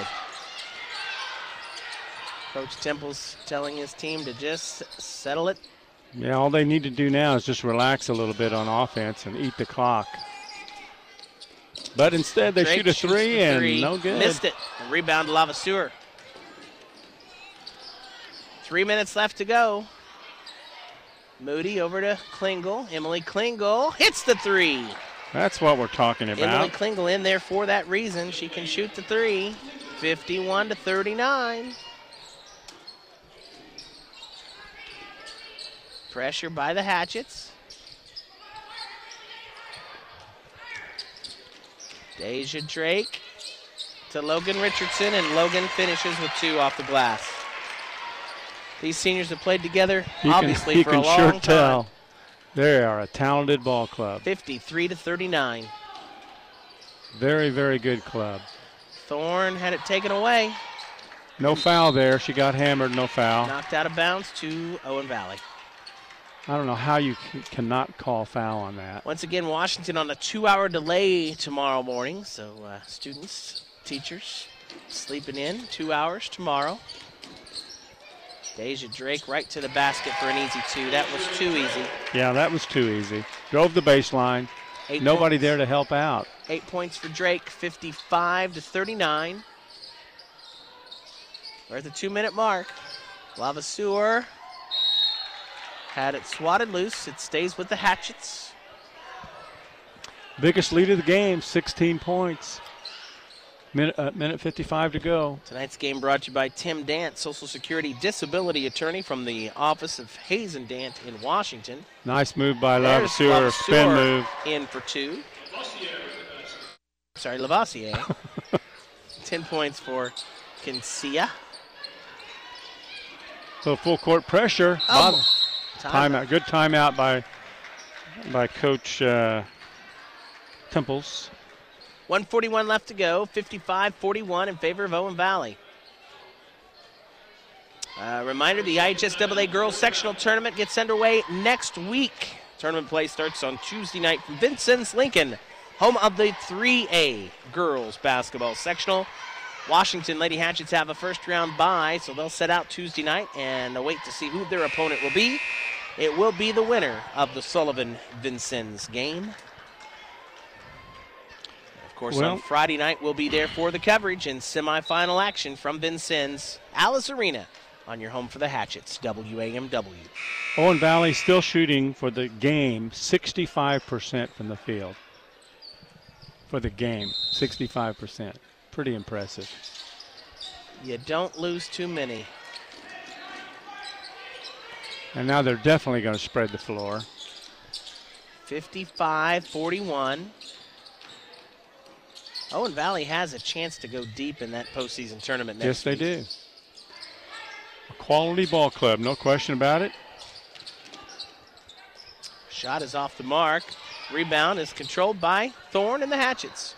Coach Temple's telling his team to just settle it. Yeah, all they need to do now is just relax a little bit on offense and eat the clock. But instead, they Drake shoot a 3 and no good. Missed it. And rebound to Lavaseur. 3 minutes left to go. Moody over to Klingel. Emily Klingel hits the 3. That's what we're talking Emily about. Klingel in there for that reason. She can shoot the 3. 51-39. Pressure by the Hatchets. Deja Drake to Logan Richardson, and Logan finishes with 2 off the glass. These seniors have played together, obviously, for a long time. You can sure tell they are a talented ball club. 53-39. Very, very good club. Thorne had it taken away. No foul there. She got hammered, no foul. Knocked out of bounds to Owen Valley. I don't know how you cannot call foul on that. Once again, Washington on a 2-hour delay tomorrow morning. So students, teachers, sleeping in 2 hours tomorrow. Deja Drake right to the basket for an easy 2. That was too easy. Yeah, that was too easy. Drove the baseline. Nobody there to help out. 8 points for Drake, 55-39. We're at the 2-minute mark. Lavaseur had it swatted loose. It stays with the Hatchets. Biggest lead of the game, 16 points. Minute 55 to go. Tonight's game brought to you by Tim Dant, Social Security Disability Attorney from the office of Hayes and Dant in Washington. Nice move by Lavaseur, spin move. In for 2. Sorry, Lavoisier. 10 points for Kinsia. So full court pressure. Timeout. Good timeout by Coach Temples. 1:41 left to go. 55-41 in favor of Owen Valley. Reminder, the IHSAA Girls Sectional Tournament gets underway next week. Tournament play starts on Tuesday night from Vincennes, Lincoln, home of the 3A Girls Basketball Sectional. Washington Lady Hatchets have a first-round bye, so they'll set out Tuesday night and wait to see who their opponent will be. It will be the winner of the Sullivan-Vincennes game. Of course, on Friday night, we'll be there for the coverage and semifinal action from Vincennes, Alice Arena, on your home for the Hatchets, WAMW. Owen Valley still shooting for the game 65% from the field. For the game, 65%. Pretty impressive. You don't lose too many. And now they're definitely going to spread the floor. 55-41. Owen Valley has a chance to go deep in that postseason tournament next week. Yes, they do. A quality ball club, no question about it. Shot is off the mark. Rebound is controlled by Thorne and the Hatchets.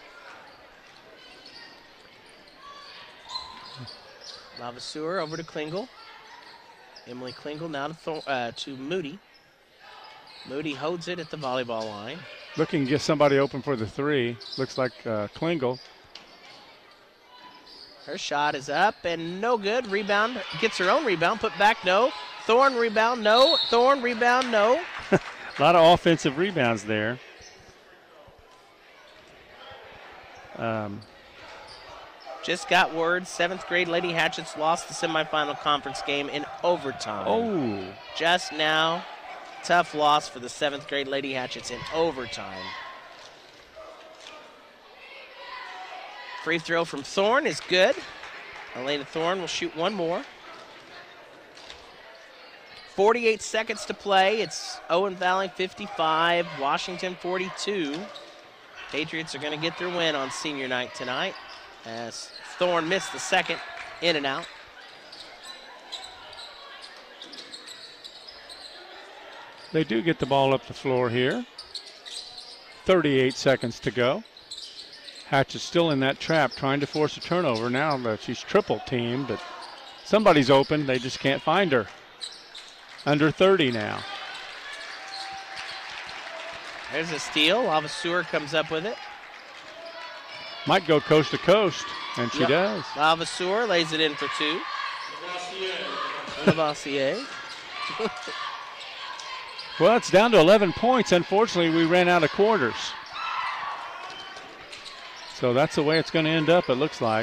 Lavaseur over to Klingel. Emily Klingel now to Moody. Moody holds it at the volleyball line. Looking to get somebody open for the three. Looks like Klingel. Her shot is up and no good. Rebound, gets her own rebound, put back, no. Thorne rebound, no. Thorne rebound, no. A lot of offensive rebounds there. Just got word, 7th grade Lady Hatchets lost the semifinal conference game in overtime. Oh. Just now, tough loss for the 7th grade Lady Hatchets in overtime. Free throw from Thorne is good. Elena Thorne will shoot one more. 48 seconds to play. It's Owen Valley 55, Washington 42. Patriots are going to get their win on senior night tonight as Thorne missed the second, in and out. They do get the ball up the floor here. 38 seconds to go. Hatch is still in that trap trying to force a turnover. Now she's triple teamed, but somebody's open. They just can't find her. Under 30 now. There's a steal. Lavaseur comes up with it. Might go coast to coast, and she does. Lavaseur lays it in for two. Lavoisier. Well, it's down to 11 points. Unfortunately, we ran out of quarters. So that's the way it's going to end up, it looks like.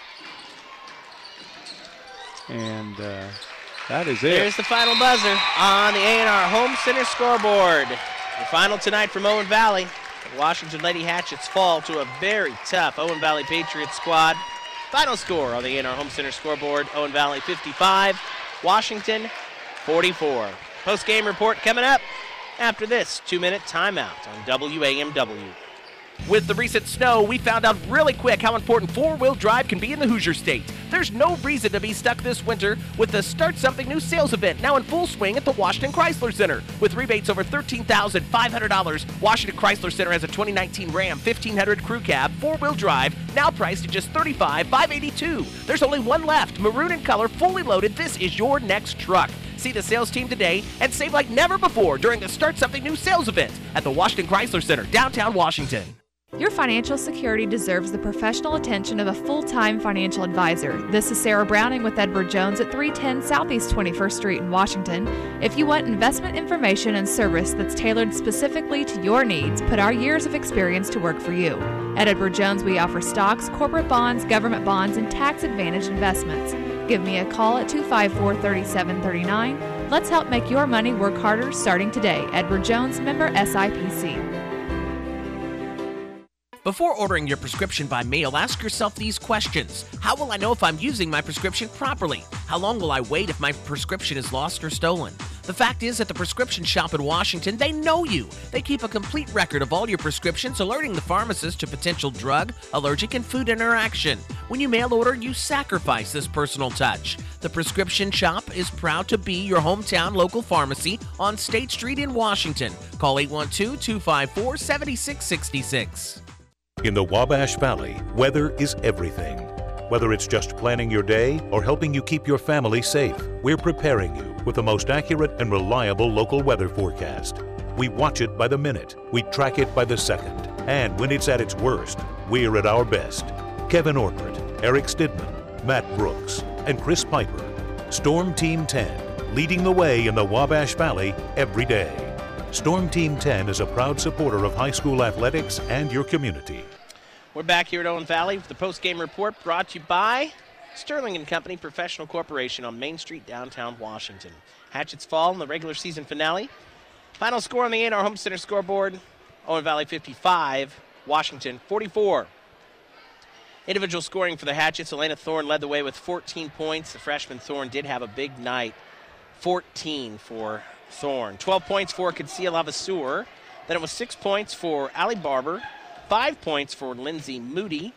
And that is it. Here's the final buzzer on the A&R Home Center scoreboard. The final tonight from Owen Valley. The Washington Lady Hatchets fall to a very tough Owen Valley Patriots squad. Final score on the A&R Home Center scoreboard, Owen Valley 55, Washington 44. Post-game report coming up after this 2-minute timeout on WAMW. With the recent snow, we found out really quick how important four-wheel drive can be in the Hoosier State. There's no reason to be stuck this winter with the Start Something New sales event now in full swing at the Washington Chrysler Center. With rebates over $13,500, Washington Chrysler Center has a 2019 Ram 1500 Crew Cab four-wheel drive now priced at just $35,582. There's only one left, maroon in color, fully loaded. This is your next truck. See the sales team today and save like never before during the Start Something New sales event at the Washington Chrysler Center, downtown Washington. Your financial security deserves the professional attention of a full-time financial advisor. This is Sarah Browning with Edward Jones at 310 Southeast 21st Street in Washington. If you want investment information and service that's tailored specifically to your needs, put our years of experience to work for you. At Edward Jones, we offer stocks, corporate bonds, government bonds, and tax-advantaged investments. Give me a call at 254-3739. Let's help make your money work harder starting today. Edward Jones, member SIPC. Before ordering your prescription by mail, ask yourself these questions. How will I know if I'm using my prescription properly? How long will I wait if my prescription is lost or stolen? The fact is, at the prescription shop in Washington, they know you. They keep a complete record of all your prescriptions, alerting the pharmacist to potential drug, allergic, and food interaction. When you mail order, you sacrifice this personal touch. The prescription shop is proud to be your hometown local pharmacy on State Street in Washington. Call 812-254-7666. In the Wabash Valley, weather is everything. Whether it's just planning your day or helping you keep your family safe, we're preparing you with the most accurate and reliable local weather forecast. We watch it by the minute, we track it by the second, and when it's at its worst, we're at our best. Kevin Orpert, Eric Stidman, Matt Brooks, and Chris Piper. Storm Team 10, leading the way in the Wabash Valley every day. Storm Team 10 is a proud supporter of high school athletics and your community. We're back here at Owen Valley with the post-game report brought to you by Sterling & Company Professional Corporation on Main Street, downtown Washington. Hatchets fall in the regular season finale. Final score on the A&R Home Center scoreboard, Owen Valley 55, Washington 44. Individual scoring for the Hatchets, Elena Thorne led the way with 14 points. The freshman Thorne did have a big night. 14 for Thorne. 12 points for Kancia Lavaseur. Then it was 6 points for Allie Barber, 5 points for Lindsay Moody,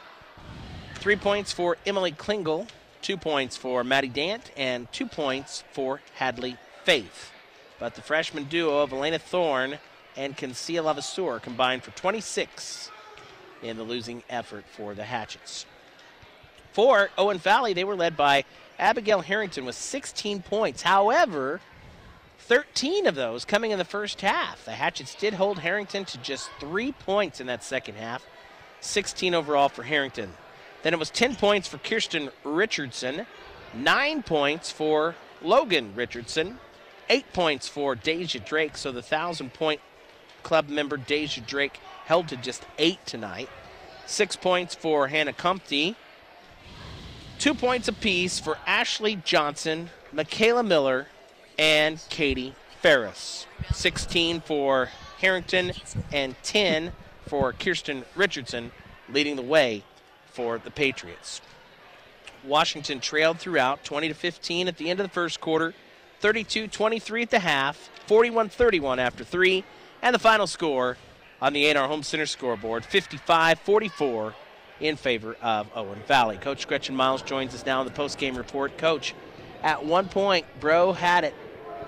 3 points for Emily Klingel, 2 points for Maddie Dant, and 2 points for Hadley Faith. But the freshman duo of Elena Thorne and Kancia Lavaseur combined for 26 in the losing effort for the Hatchets. For Owen Valley, they were led by Abigail Harrington with 16 points. However, 13 of those coming in the first half. The Hatchets did hold Harrington to just 3 points in that second half, 16 overall for Harrington. Then it was 10 points for Kirsten Richardson, 9 points for Logan Richardson, 8 points for Deja Drake. So the 1,000-point club member Deja Drake held to just 8 tonight. 6 points for Hannah Compty, 2 points apiece for Ashley Johnson, Michaela Miller, and Katie Ferris. 16 for Harrington and 10 for Kirsten Richardson, leading the way for the Patriots. Washington trailed throughout 20-15 at the end of the first quarter, 32-23 at the half, 41-31 after 3, and the final score on the A&R Home Center scoreboard, 55-44 in favor of Owen Valley. Coach Gretchen Miles joins us now in the post-game report. Coach, at one point, Bro had it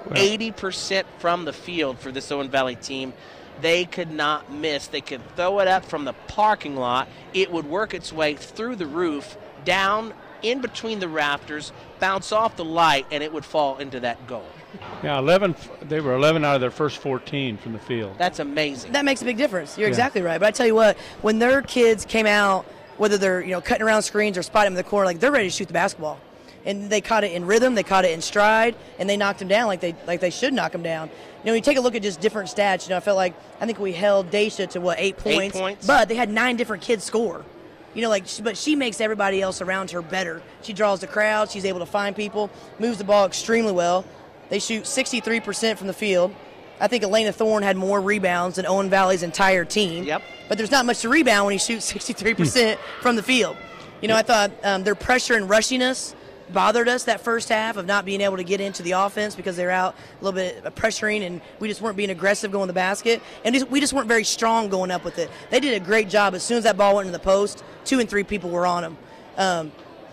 80% from the field for this Owen Valley team. They could not miss. They could throw it up from the parking lot. It would work its way through the roof, down in between the rafters, bounce off the light, and it would fall into that goal. Yeah, they were 11 out of their first 14 from the field. That's amazing. That makes a big difference. You're exactly right. But I tell you what, when their kids came out, whether they're cutting around screens or spotting them in the corner, like they're ready to shoot the basketball. And they caught it in rhythm, they caught it in stride, and they knocked them down like they should knock them down. You take a look at just different stats. I think we held Daisha to 8 points. 8 points. But they had 9 different kids score. But she makes everybody else around her better. She draws the crowd. She's able to find people, moves the ball extremely well. They shoot 63% from the field. I think Elena Thorne had more rebounds than Owen Valley's entire team. Yep. But there's not much to rebound when you shoot 63% from the field. I thought their pressure and rushiness bothered us that first half of not being able to get into the offense because they're out a little bit pressuring, and we just weren't being aggressive going to the basket, and we just weren't very strong going up with it. They did a great job. As soon as that ball went in the post, 2 and 3 people were on them.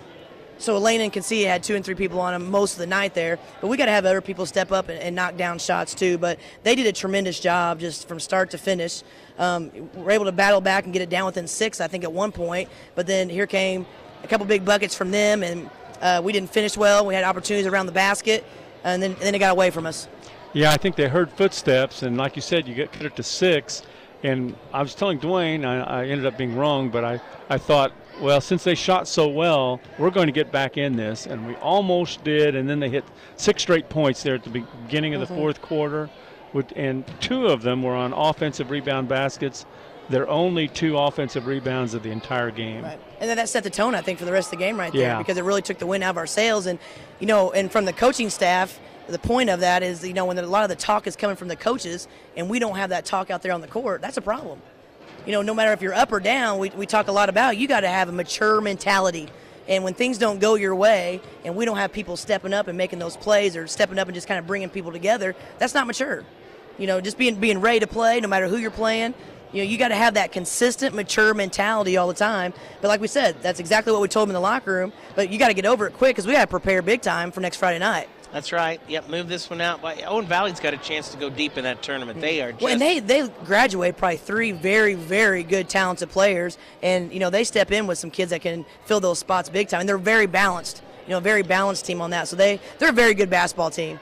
So Elena and Kancia had 2 and 3 people on them most of the night there, but we got to have other people step up and knock down shots too. But they did a tremendous job just from start to finish. We're able to battle back and get it down within 6, I think, at one point, but then here came a couple big buckets from them, and we didn't finish well. We had opportunities around the basket, and then it got away from us. Yeah, I think they heard footsteps, and like you said, you cut it to 6. And I was telling Dwayne, I ended up being wrong, but I thought, well, since they shot so well, we're going to get back in this. And we almost did, and then they hit 6 straight points there at the beginning of the fourth quarter. And 2 of them were on offensive rebound baskets. They're only 2 offensive rebounds of the entire game. Right. And then that set the tone, I think, for the rest of the game right there, because it really took the wind out of our sails. And, and from the coaching staff, the point of that is, when a lot of the talk is coming from the coaches and we don't have that talk out there on the court, that's a problem. No matter if you're up or down, we talk a lot about you got to have a mature mentality. And when things don't go your way and we don't have people stepping up and making those plays or stepping up and just kind of bringing people together, that's not mature. Just being ready to play no matter who you're playing. You got to have that consistent, mature mentality all the time. But like we said, that's exactly what we told them in the locker room. But you got to get over it quick because we got to prepare big time for next Friday night. That's right. Yep, move this one out. Owen Valley's got a chance to go deep in that tournament. They are just... Well, and they graduate probably 3 very, very good, talented players. And, they step in with some kids that can fill those spots big time. And they're very balanced, very balanced team on that. So they're a very good basketball team.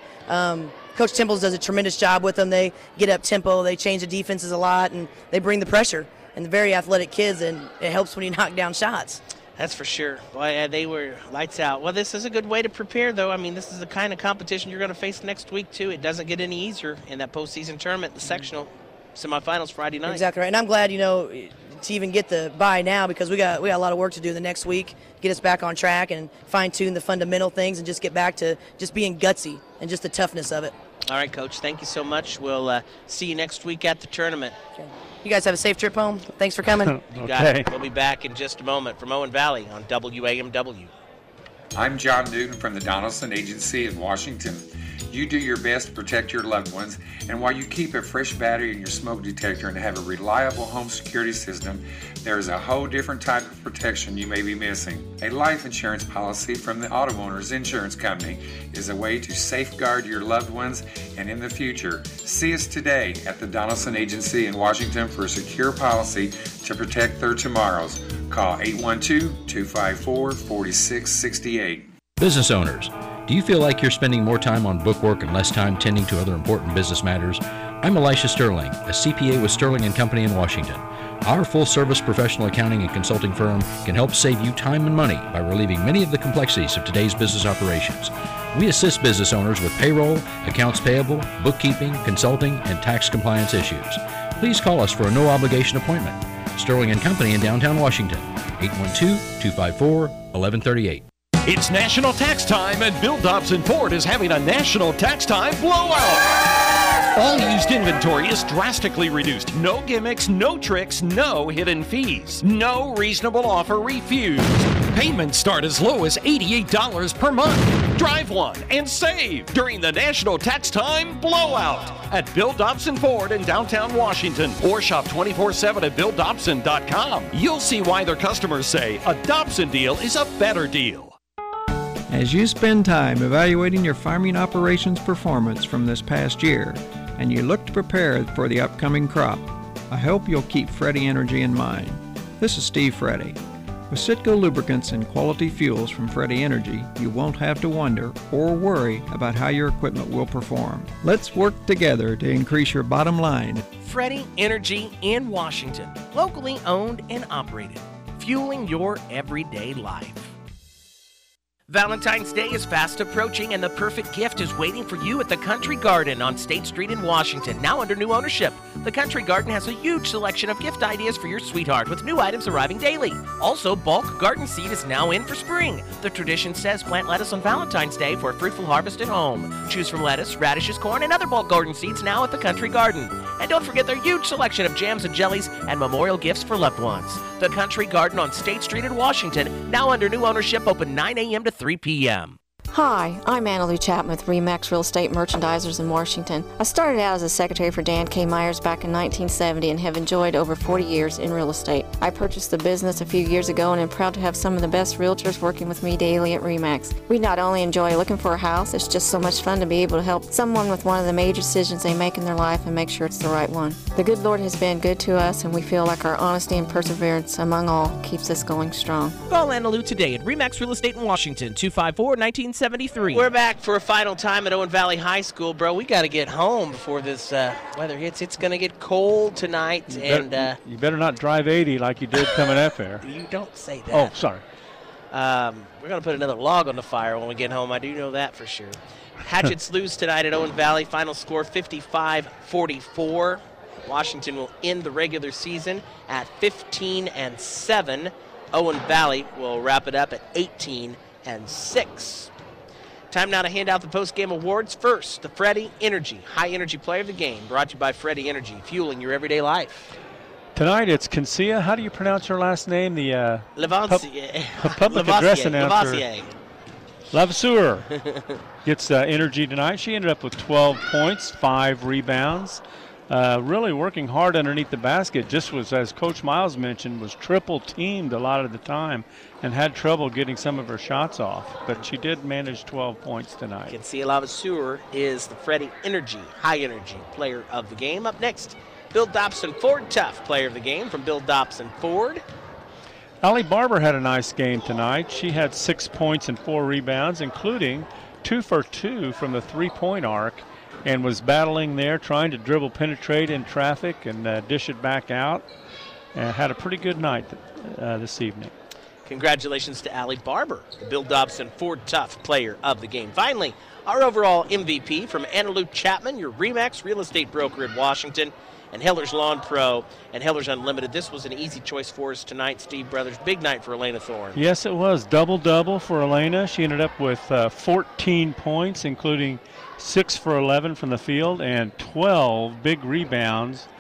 Coach Temples does a tremendous job with them. They get up tempo, they change the defenses a lot, and they bring the pressure. And they're very athletic kids, and it helps when you knock down shots. That's for sure. Boy, they were lights out. Well, this is a good way to prepare, though. I mean, this is the kind of competition you're going to face next week, too. It doesn't get any easier in that postseason tournament, the sectional semifinals Friday night. Exactly right. And I'm glad, to even get the bye now because we got a lot of work to do the next week, get us back on track and fine-tune the fundamental things and just get back to just being gutsy and just the toughness of it. All right, Coach. Thank you so much. We'll see you next week at the tournament. Okay. You guys have a safe trip home. Thanks for coming. You got it. We'll be back in just a moment from Owen Valley on WAMW. I'm John Newton from the Donaldson Agency in Washington. You do your best to protect your loved ones, and while you keep a fresh battery in your smoke detector and have a reliable home security system, there is a whole different type of protection you may be missing. A life insurance policy from the Auto Owners Insurance Company is a way to safeguard your loved ones and in the future. See us today at the Donaldson Agency in Washington for a secure policy to protect their tomorrows. Call 812-254-4668. Business owners, do you feel like you're spending more time on bookwork and less time tending to other important business matters? I'm Elisha Sterling, a CPA with Sterling & Company in Washington. Our full-service professional accounting and consulting firm can help save you time and money by relieving many of the complexities of today's business operations. We assist business owners with payroll, accounts payable, bookkeeping, consulting, and tax compliance issues. Please call us for a no-obligation appointment. Sterling & Company in downtown Washington, 812-254-1138. It's national tax time, and Bill Dobson Ford is having a national tax time blowout. All used inventory is drastically reduced. No gimmicks, no tricks, no hidden fees. No reasonable offer refused. Payments start as low as $88 per month. Drive one and save during the national tax time blowout at Bill Dobson Ford in downtown Washington, or shop 24/7 at BillDobson.com. You'll see why their customers say a Dobson deal is a better deal. As you spend time evaluating your farming operations performance from this past year, and you look to prepare for the upcoming crop, I hope you'll keep Freddie Energy in mind. This is Steve Freddie. With Citgo lubricants and quality fuels from Freddie Energy, you won't have to wonder or worry about how your equipment will perform. Let's work together to increase your bottom line. Freddie Energy in Washington, locally owned and operated, fueling your everyday life. Valentine's Day is fast approaching, and the perfect gift is waiting for you at the Country Garden on State Street in Washington, now under new ownership. The Country Garden has a huge selection of gift ideas for your sweetheart, with new items arriving daily. Also, bulk garden seed is now in for spring. The tradition says plant lettuce on Valentine's Day for a fruitful harvest at home. Choose from lettuce, radishes, corn, and other bulk garden seeds now at the Country Garden. And don't forget their huge selection of jams and jellies and memorial gifts for loved ones. The Country Garden on State Street in Washington, now under new ownership, open 9 a.m. to 3 p.m. Hi, I'm Annalee Chapman with RE/MAX Real Estate Merchandisers in Washington. I started out as a secretary for Dan K. Myers back in 1970 and have enjoyed over 40 years in real estate. I purchased the business a few years ago and am proud to have some of the best realtors working with me daily at RE/MAX. We not only enjoy looking for a house, it's just so much fun to be able to help someone with one of the major decisions they make in their life and make sure it's the right one. The good Lord has been good to us, and we feel like our honesty and perseverance among all keeps us going strong. Call Annalee today at RE/MAX Real Estate in Washington, 254-1973. We're back for a final time at Owen Valley High School, bro. We got to get home before this weather hits. It's going to get cold tonight, you better not drive 80 like you did coming up there. You don't say that. Oh, sorry. We're going to put another log on the fire when we get home. I do know that for sure. Hatchets lose tonight at Owen Valley. Final score 55-44. Washington will end the regular season at 15-7. Owen Valley will wrap it up at 18-6. Time now to hand out the post-game awards. First, the Freddie Energy High Energy Player of the Game, brought to you by Freddie Energy, fueling your everyday life. Tonight it's Kinsia. How do you pronounce her last name? The Lavancier. public address announcer. Lavancier. Lavasseur gets energy tonight. She ended up with 12 points, 5 rebounds. Really working hard underneath the basket. Just was, as Coach Miles mentioned, was triple teamed a lot of the time and had trouble getting some of her shots off. But she did manage 12 points tonight. Kinsia Lavasseur is the Freddie Energy High Energy Player of the Game. Up next, Bill Dobson Ford Tough Player of the Game from Bill Dobson Ford. Allie Barber had a nice game tonight. She had 6 points and 4 rebounds, including 2 for 2 from the three-point arc, and was battling there, trying to dribble, penetrate in traffic, and dish it back out. And had a pretty good night this evening. Congratulations to Allie Barber, the Bill Dobson Ford Tough Player of the Game. Finally, our overall MVP from Annalee Chapman, your RE/MAX Real Estate Broker in Washington, and Heller's Lawn Pro and Heller's Unlimited. This was an easy choice for us tonight, Steve Brothers. Big night for Elena Thorne. Yes, it was. Double-double for Elena. She ended up with 14 points, including 6 for 11 from the field and 12 big rebounds,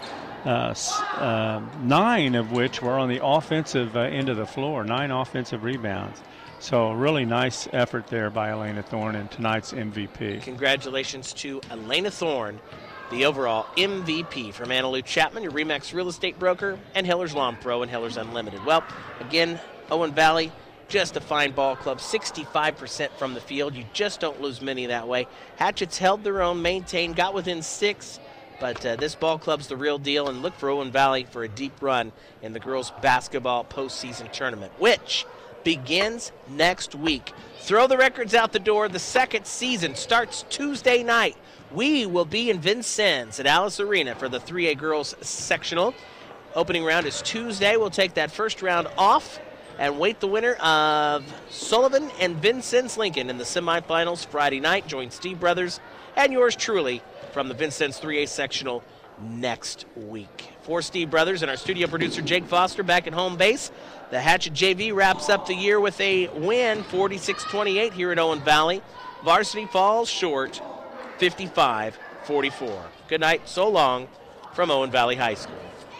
9 of which were on the offensive end of the floor, 9 offensive rebounds. So a really nice effort there by Elena Thorne and tonight's MVP. Congratulations to Elena Thorne, the overall MVP from Annalou Chapman, your RE/MAX real estate broker, and Heller's Lawn Pro and Heller's Unlimited. Well, again, Owen Valley, just a fine ball club, 65% from the field. You just don't lose many that way. Hatchets held their own, maintained, got within 6, but this ball club's the real deal, and look for Owen Valley for a deep run in the girls' basketball postseason tournament, which begins next week. Throw the records out the door. The second season starts Tuesday night. We will be in Vincennes at Alice Arena for the 3A girls sectional. Opening round is Tuesday. We'll take that first round off and wait the winner of Sullivan and Vincennes Lincoln in the semifinals Friday night. Join Steve Brothers and yours truly from the Vincennes 3A sectional next week. For Steve Brothers and our studio producer Jake Foster back at home base, the Hatchet JV wraps up the year with a win, 46-28 here at Owen Valley. Varsity falls short, 55-44. Good night, so long from Owen Valley High School.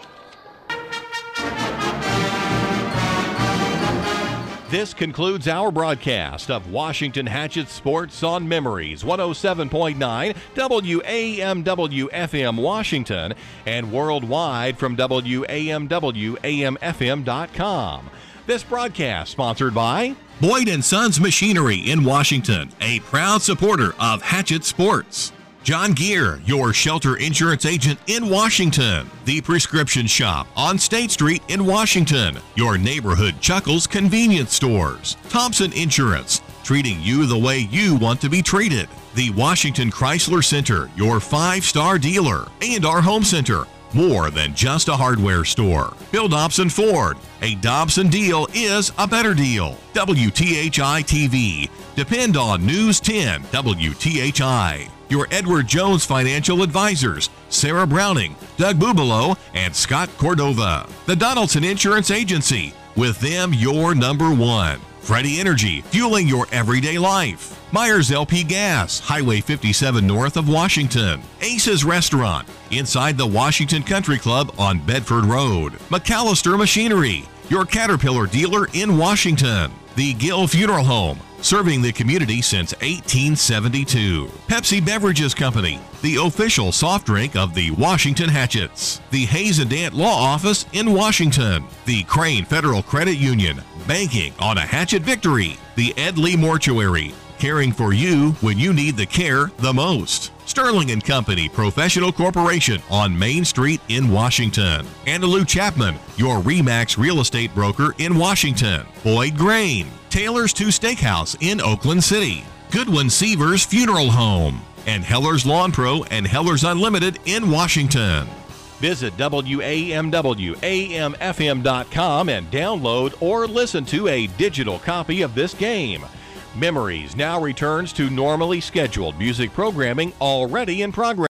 This concludes our broadcast of Washington Hatchet Sports on Memories, 107.9 WAMW-FM Washington, and worldwide from WAMW-AMFM.com. This broadcast sponsored by Boyd & Sons Machinery in Washington, a proud supporter of Hatchet Sports. John Gear, your shelter insurance agent in Washington. The Prescription Shop on State Street in Washington. Your neighborhood Chuckles convenience stores. Thompson Insurance, treating you the way you want to be treated. The Washington Chrysler Center, your 5-star dealer. And our home center, more than just a hardware store. Bill Dobson Ford, a Dobson deal is a better deal. WTHI TV, depend on News 10 WTHI. Your Edward Jones Financial Advisors, Sarah Browning, Doug Bubalo, and Scott Cordova. The Donaldson Insurance Agency, with them your number one. Freddie Energy, fueling your everyday life. Myers LP Gas, Highway 57 north of Washington. Ace's Restaurant, inside the Washington Country Club on Bedford Road. McAllister Machinery, your Caterpillar dealer in Washington. The Gill Funeral Home, serving the community since 1872. Pepsi Beverages Company, the official soft drink of the Washington Hatchets. The Hayes and Dant Law Office in Washington. The Crane Federal Credit Union, banking on a Hatchet victory. The Ed Lee Mortuary, caring for you when you need the care the most. Sterling & Company Professional Corporation on Main Street in Washington. Annalou Chapman, your RE/MAX real estate broker in Washington. Boyd Grain, Taylor's 2 Steakhouse in Oakland City. Goodwin Seavers Funeral Home. And Heller's Lawn Pro and Heller's Unlimited in Washington. Visit WAMW-AMFM.com and download or listen to a digital copy of this game. Memories now returns to normally scheduled music programming already in progress.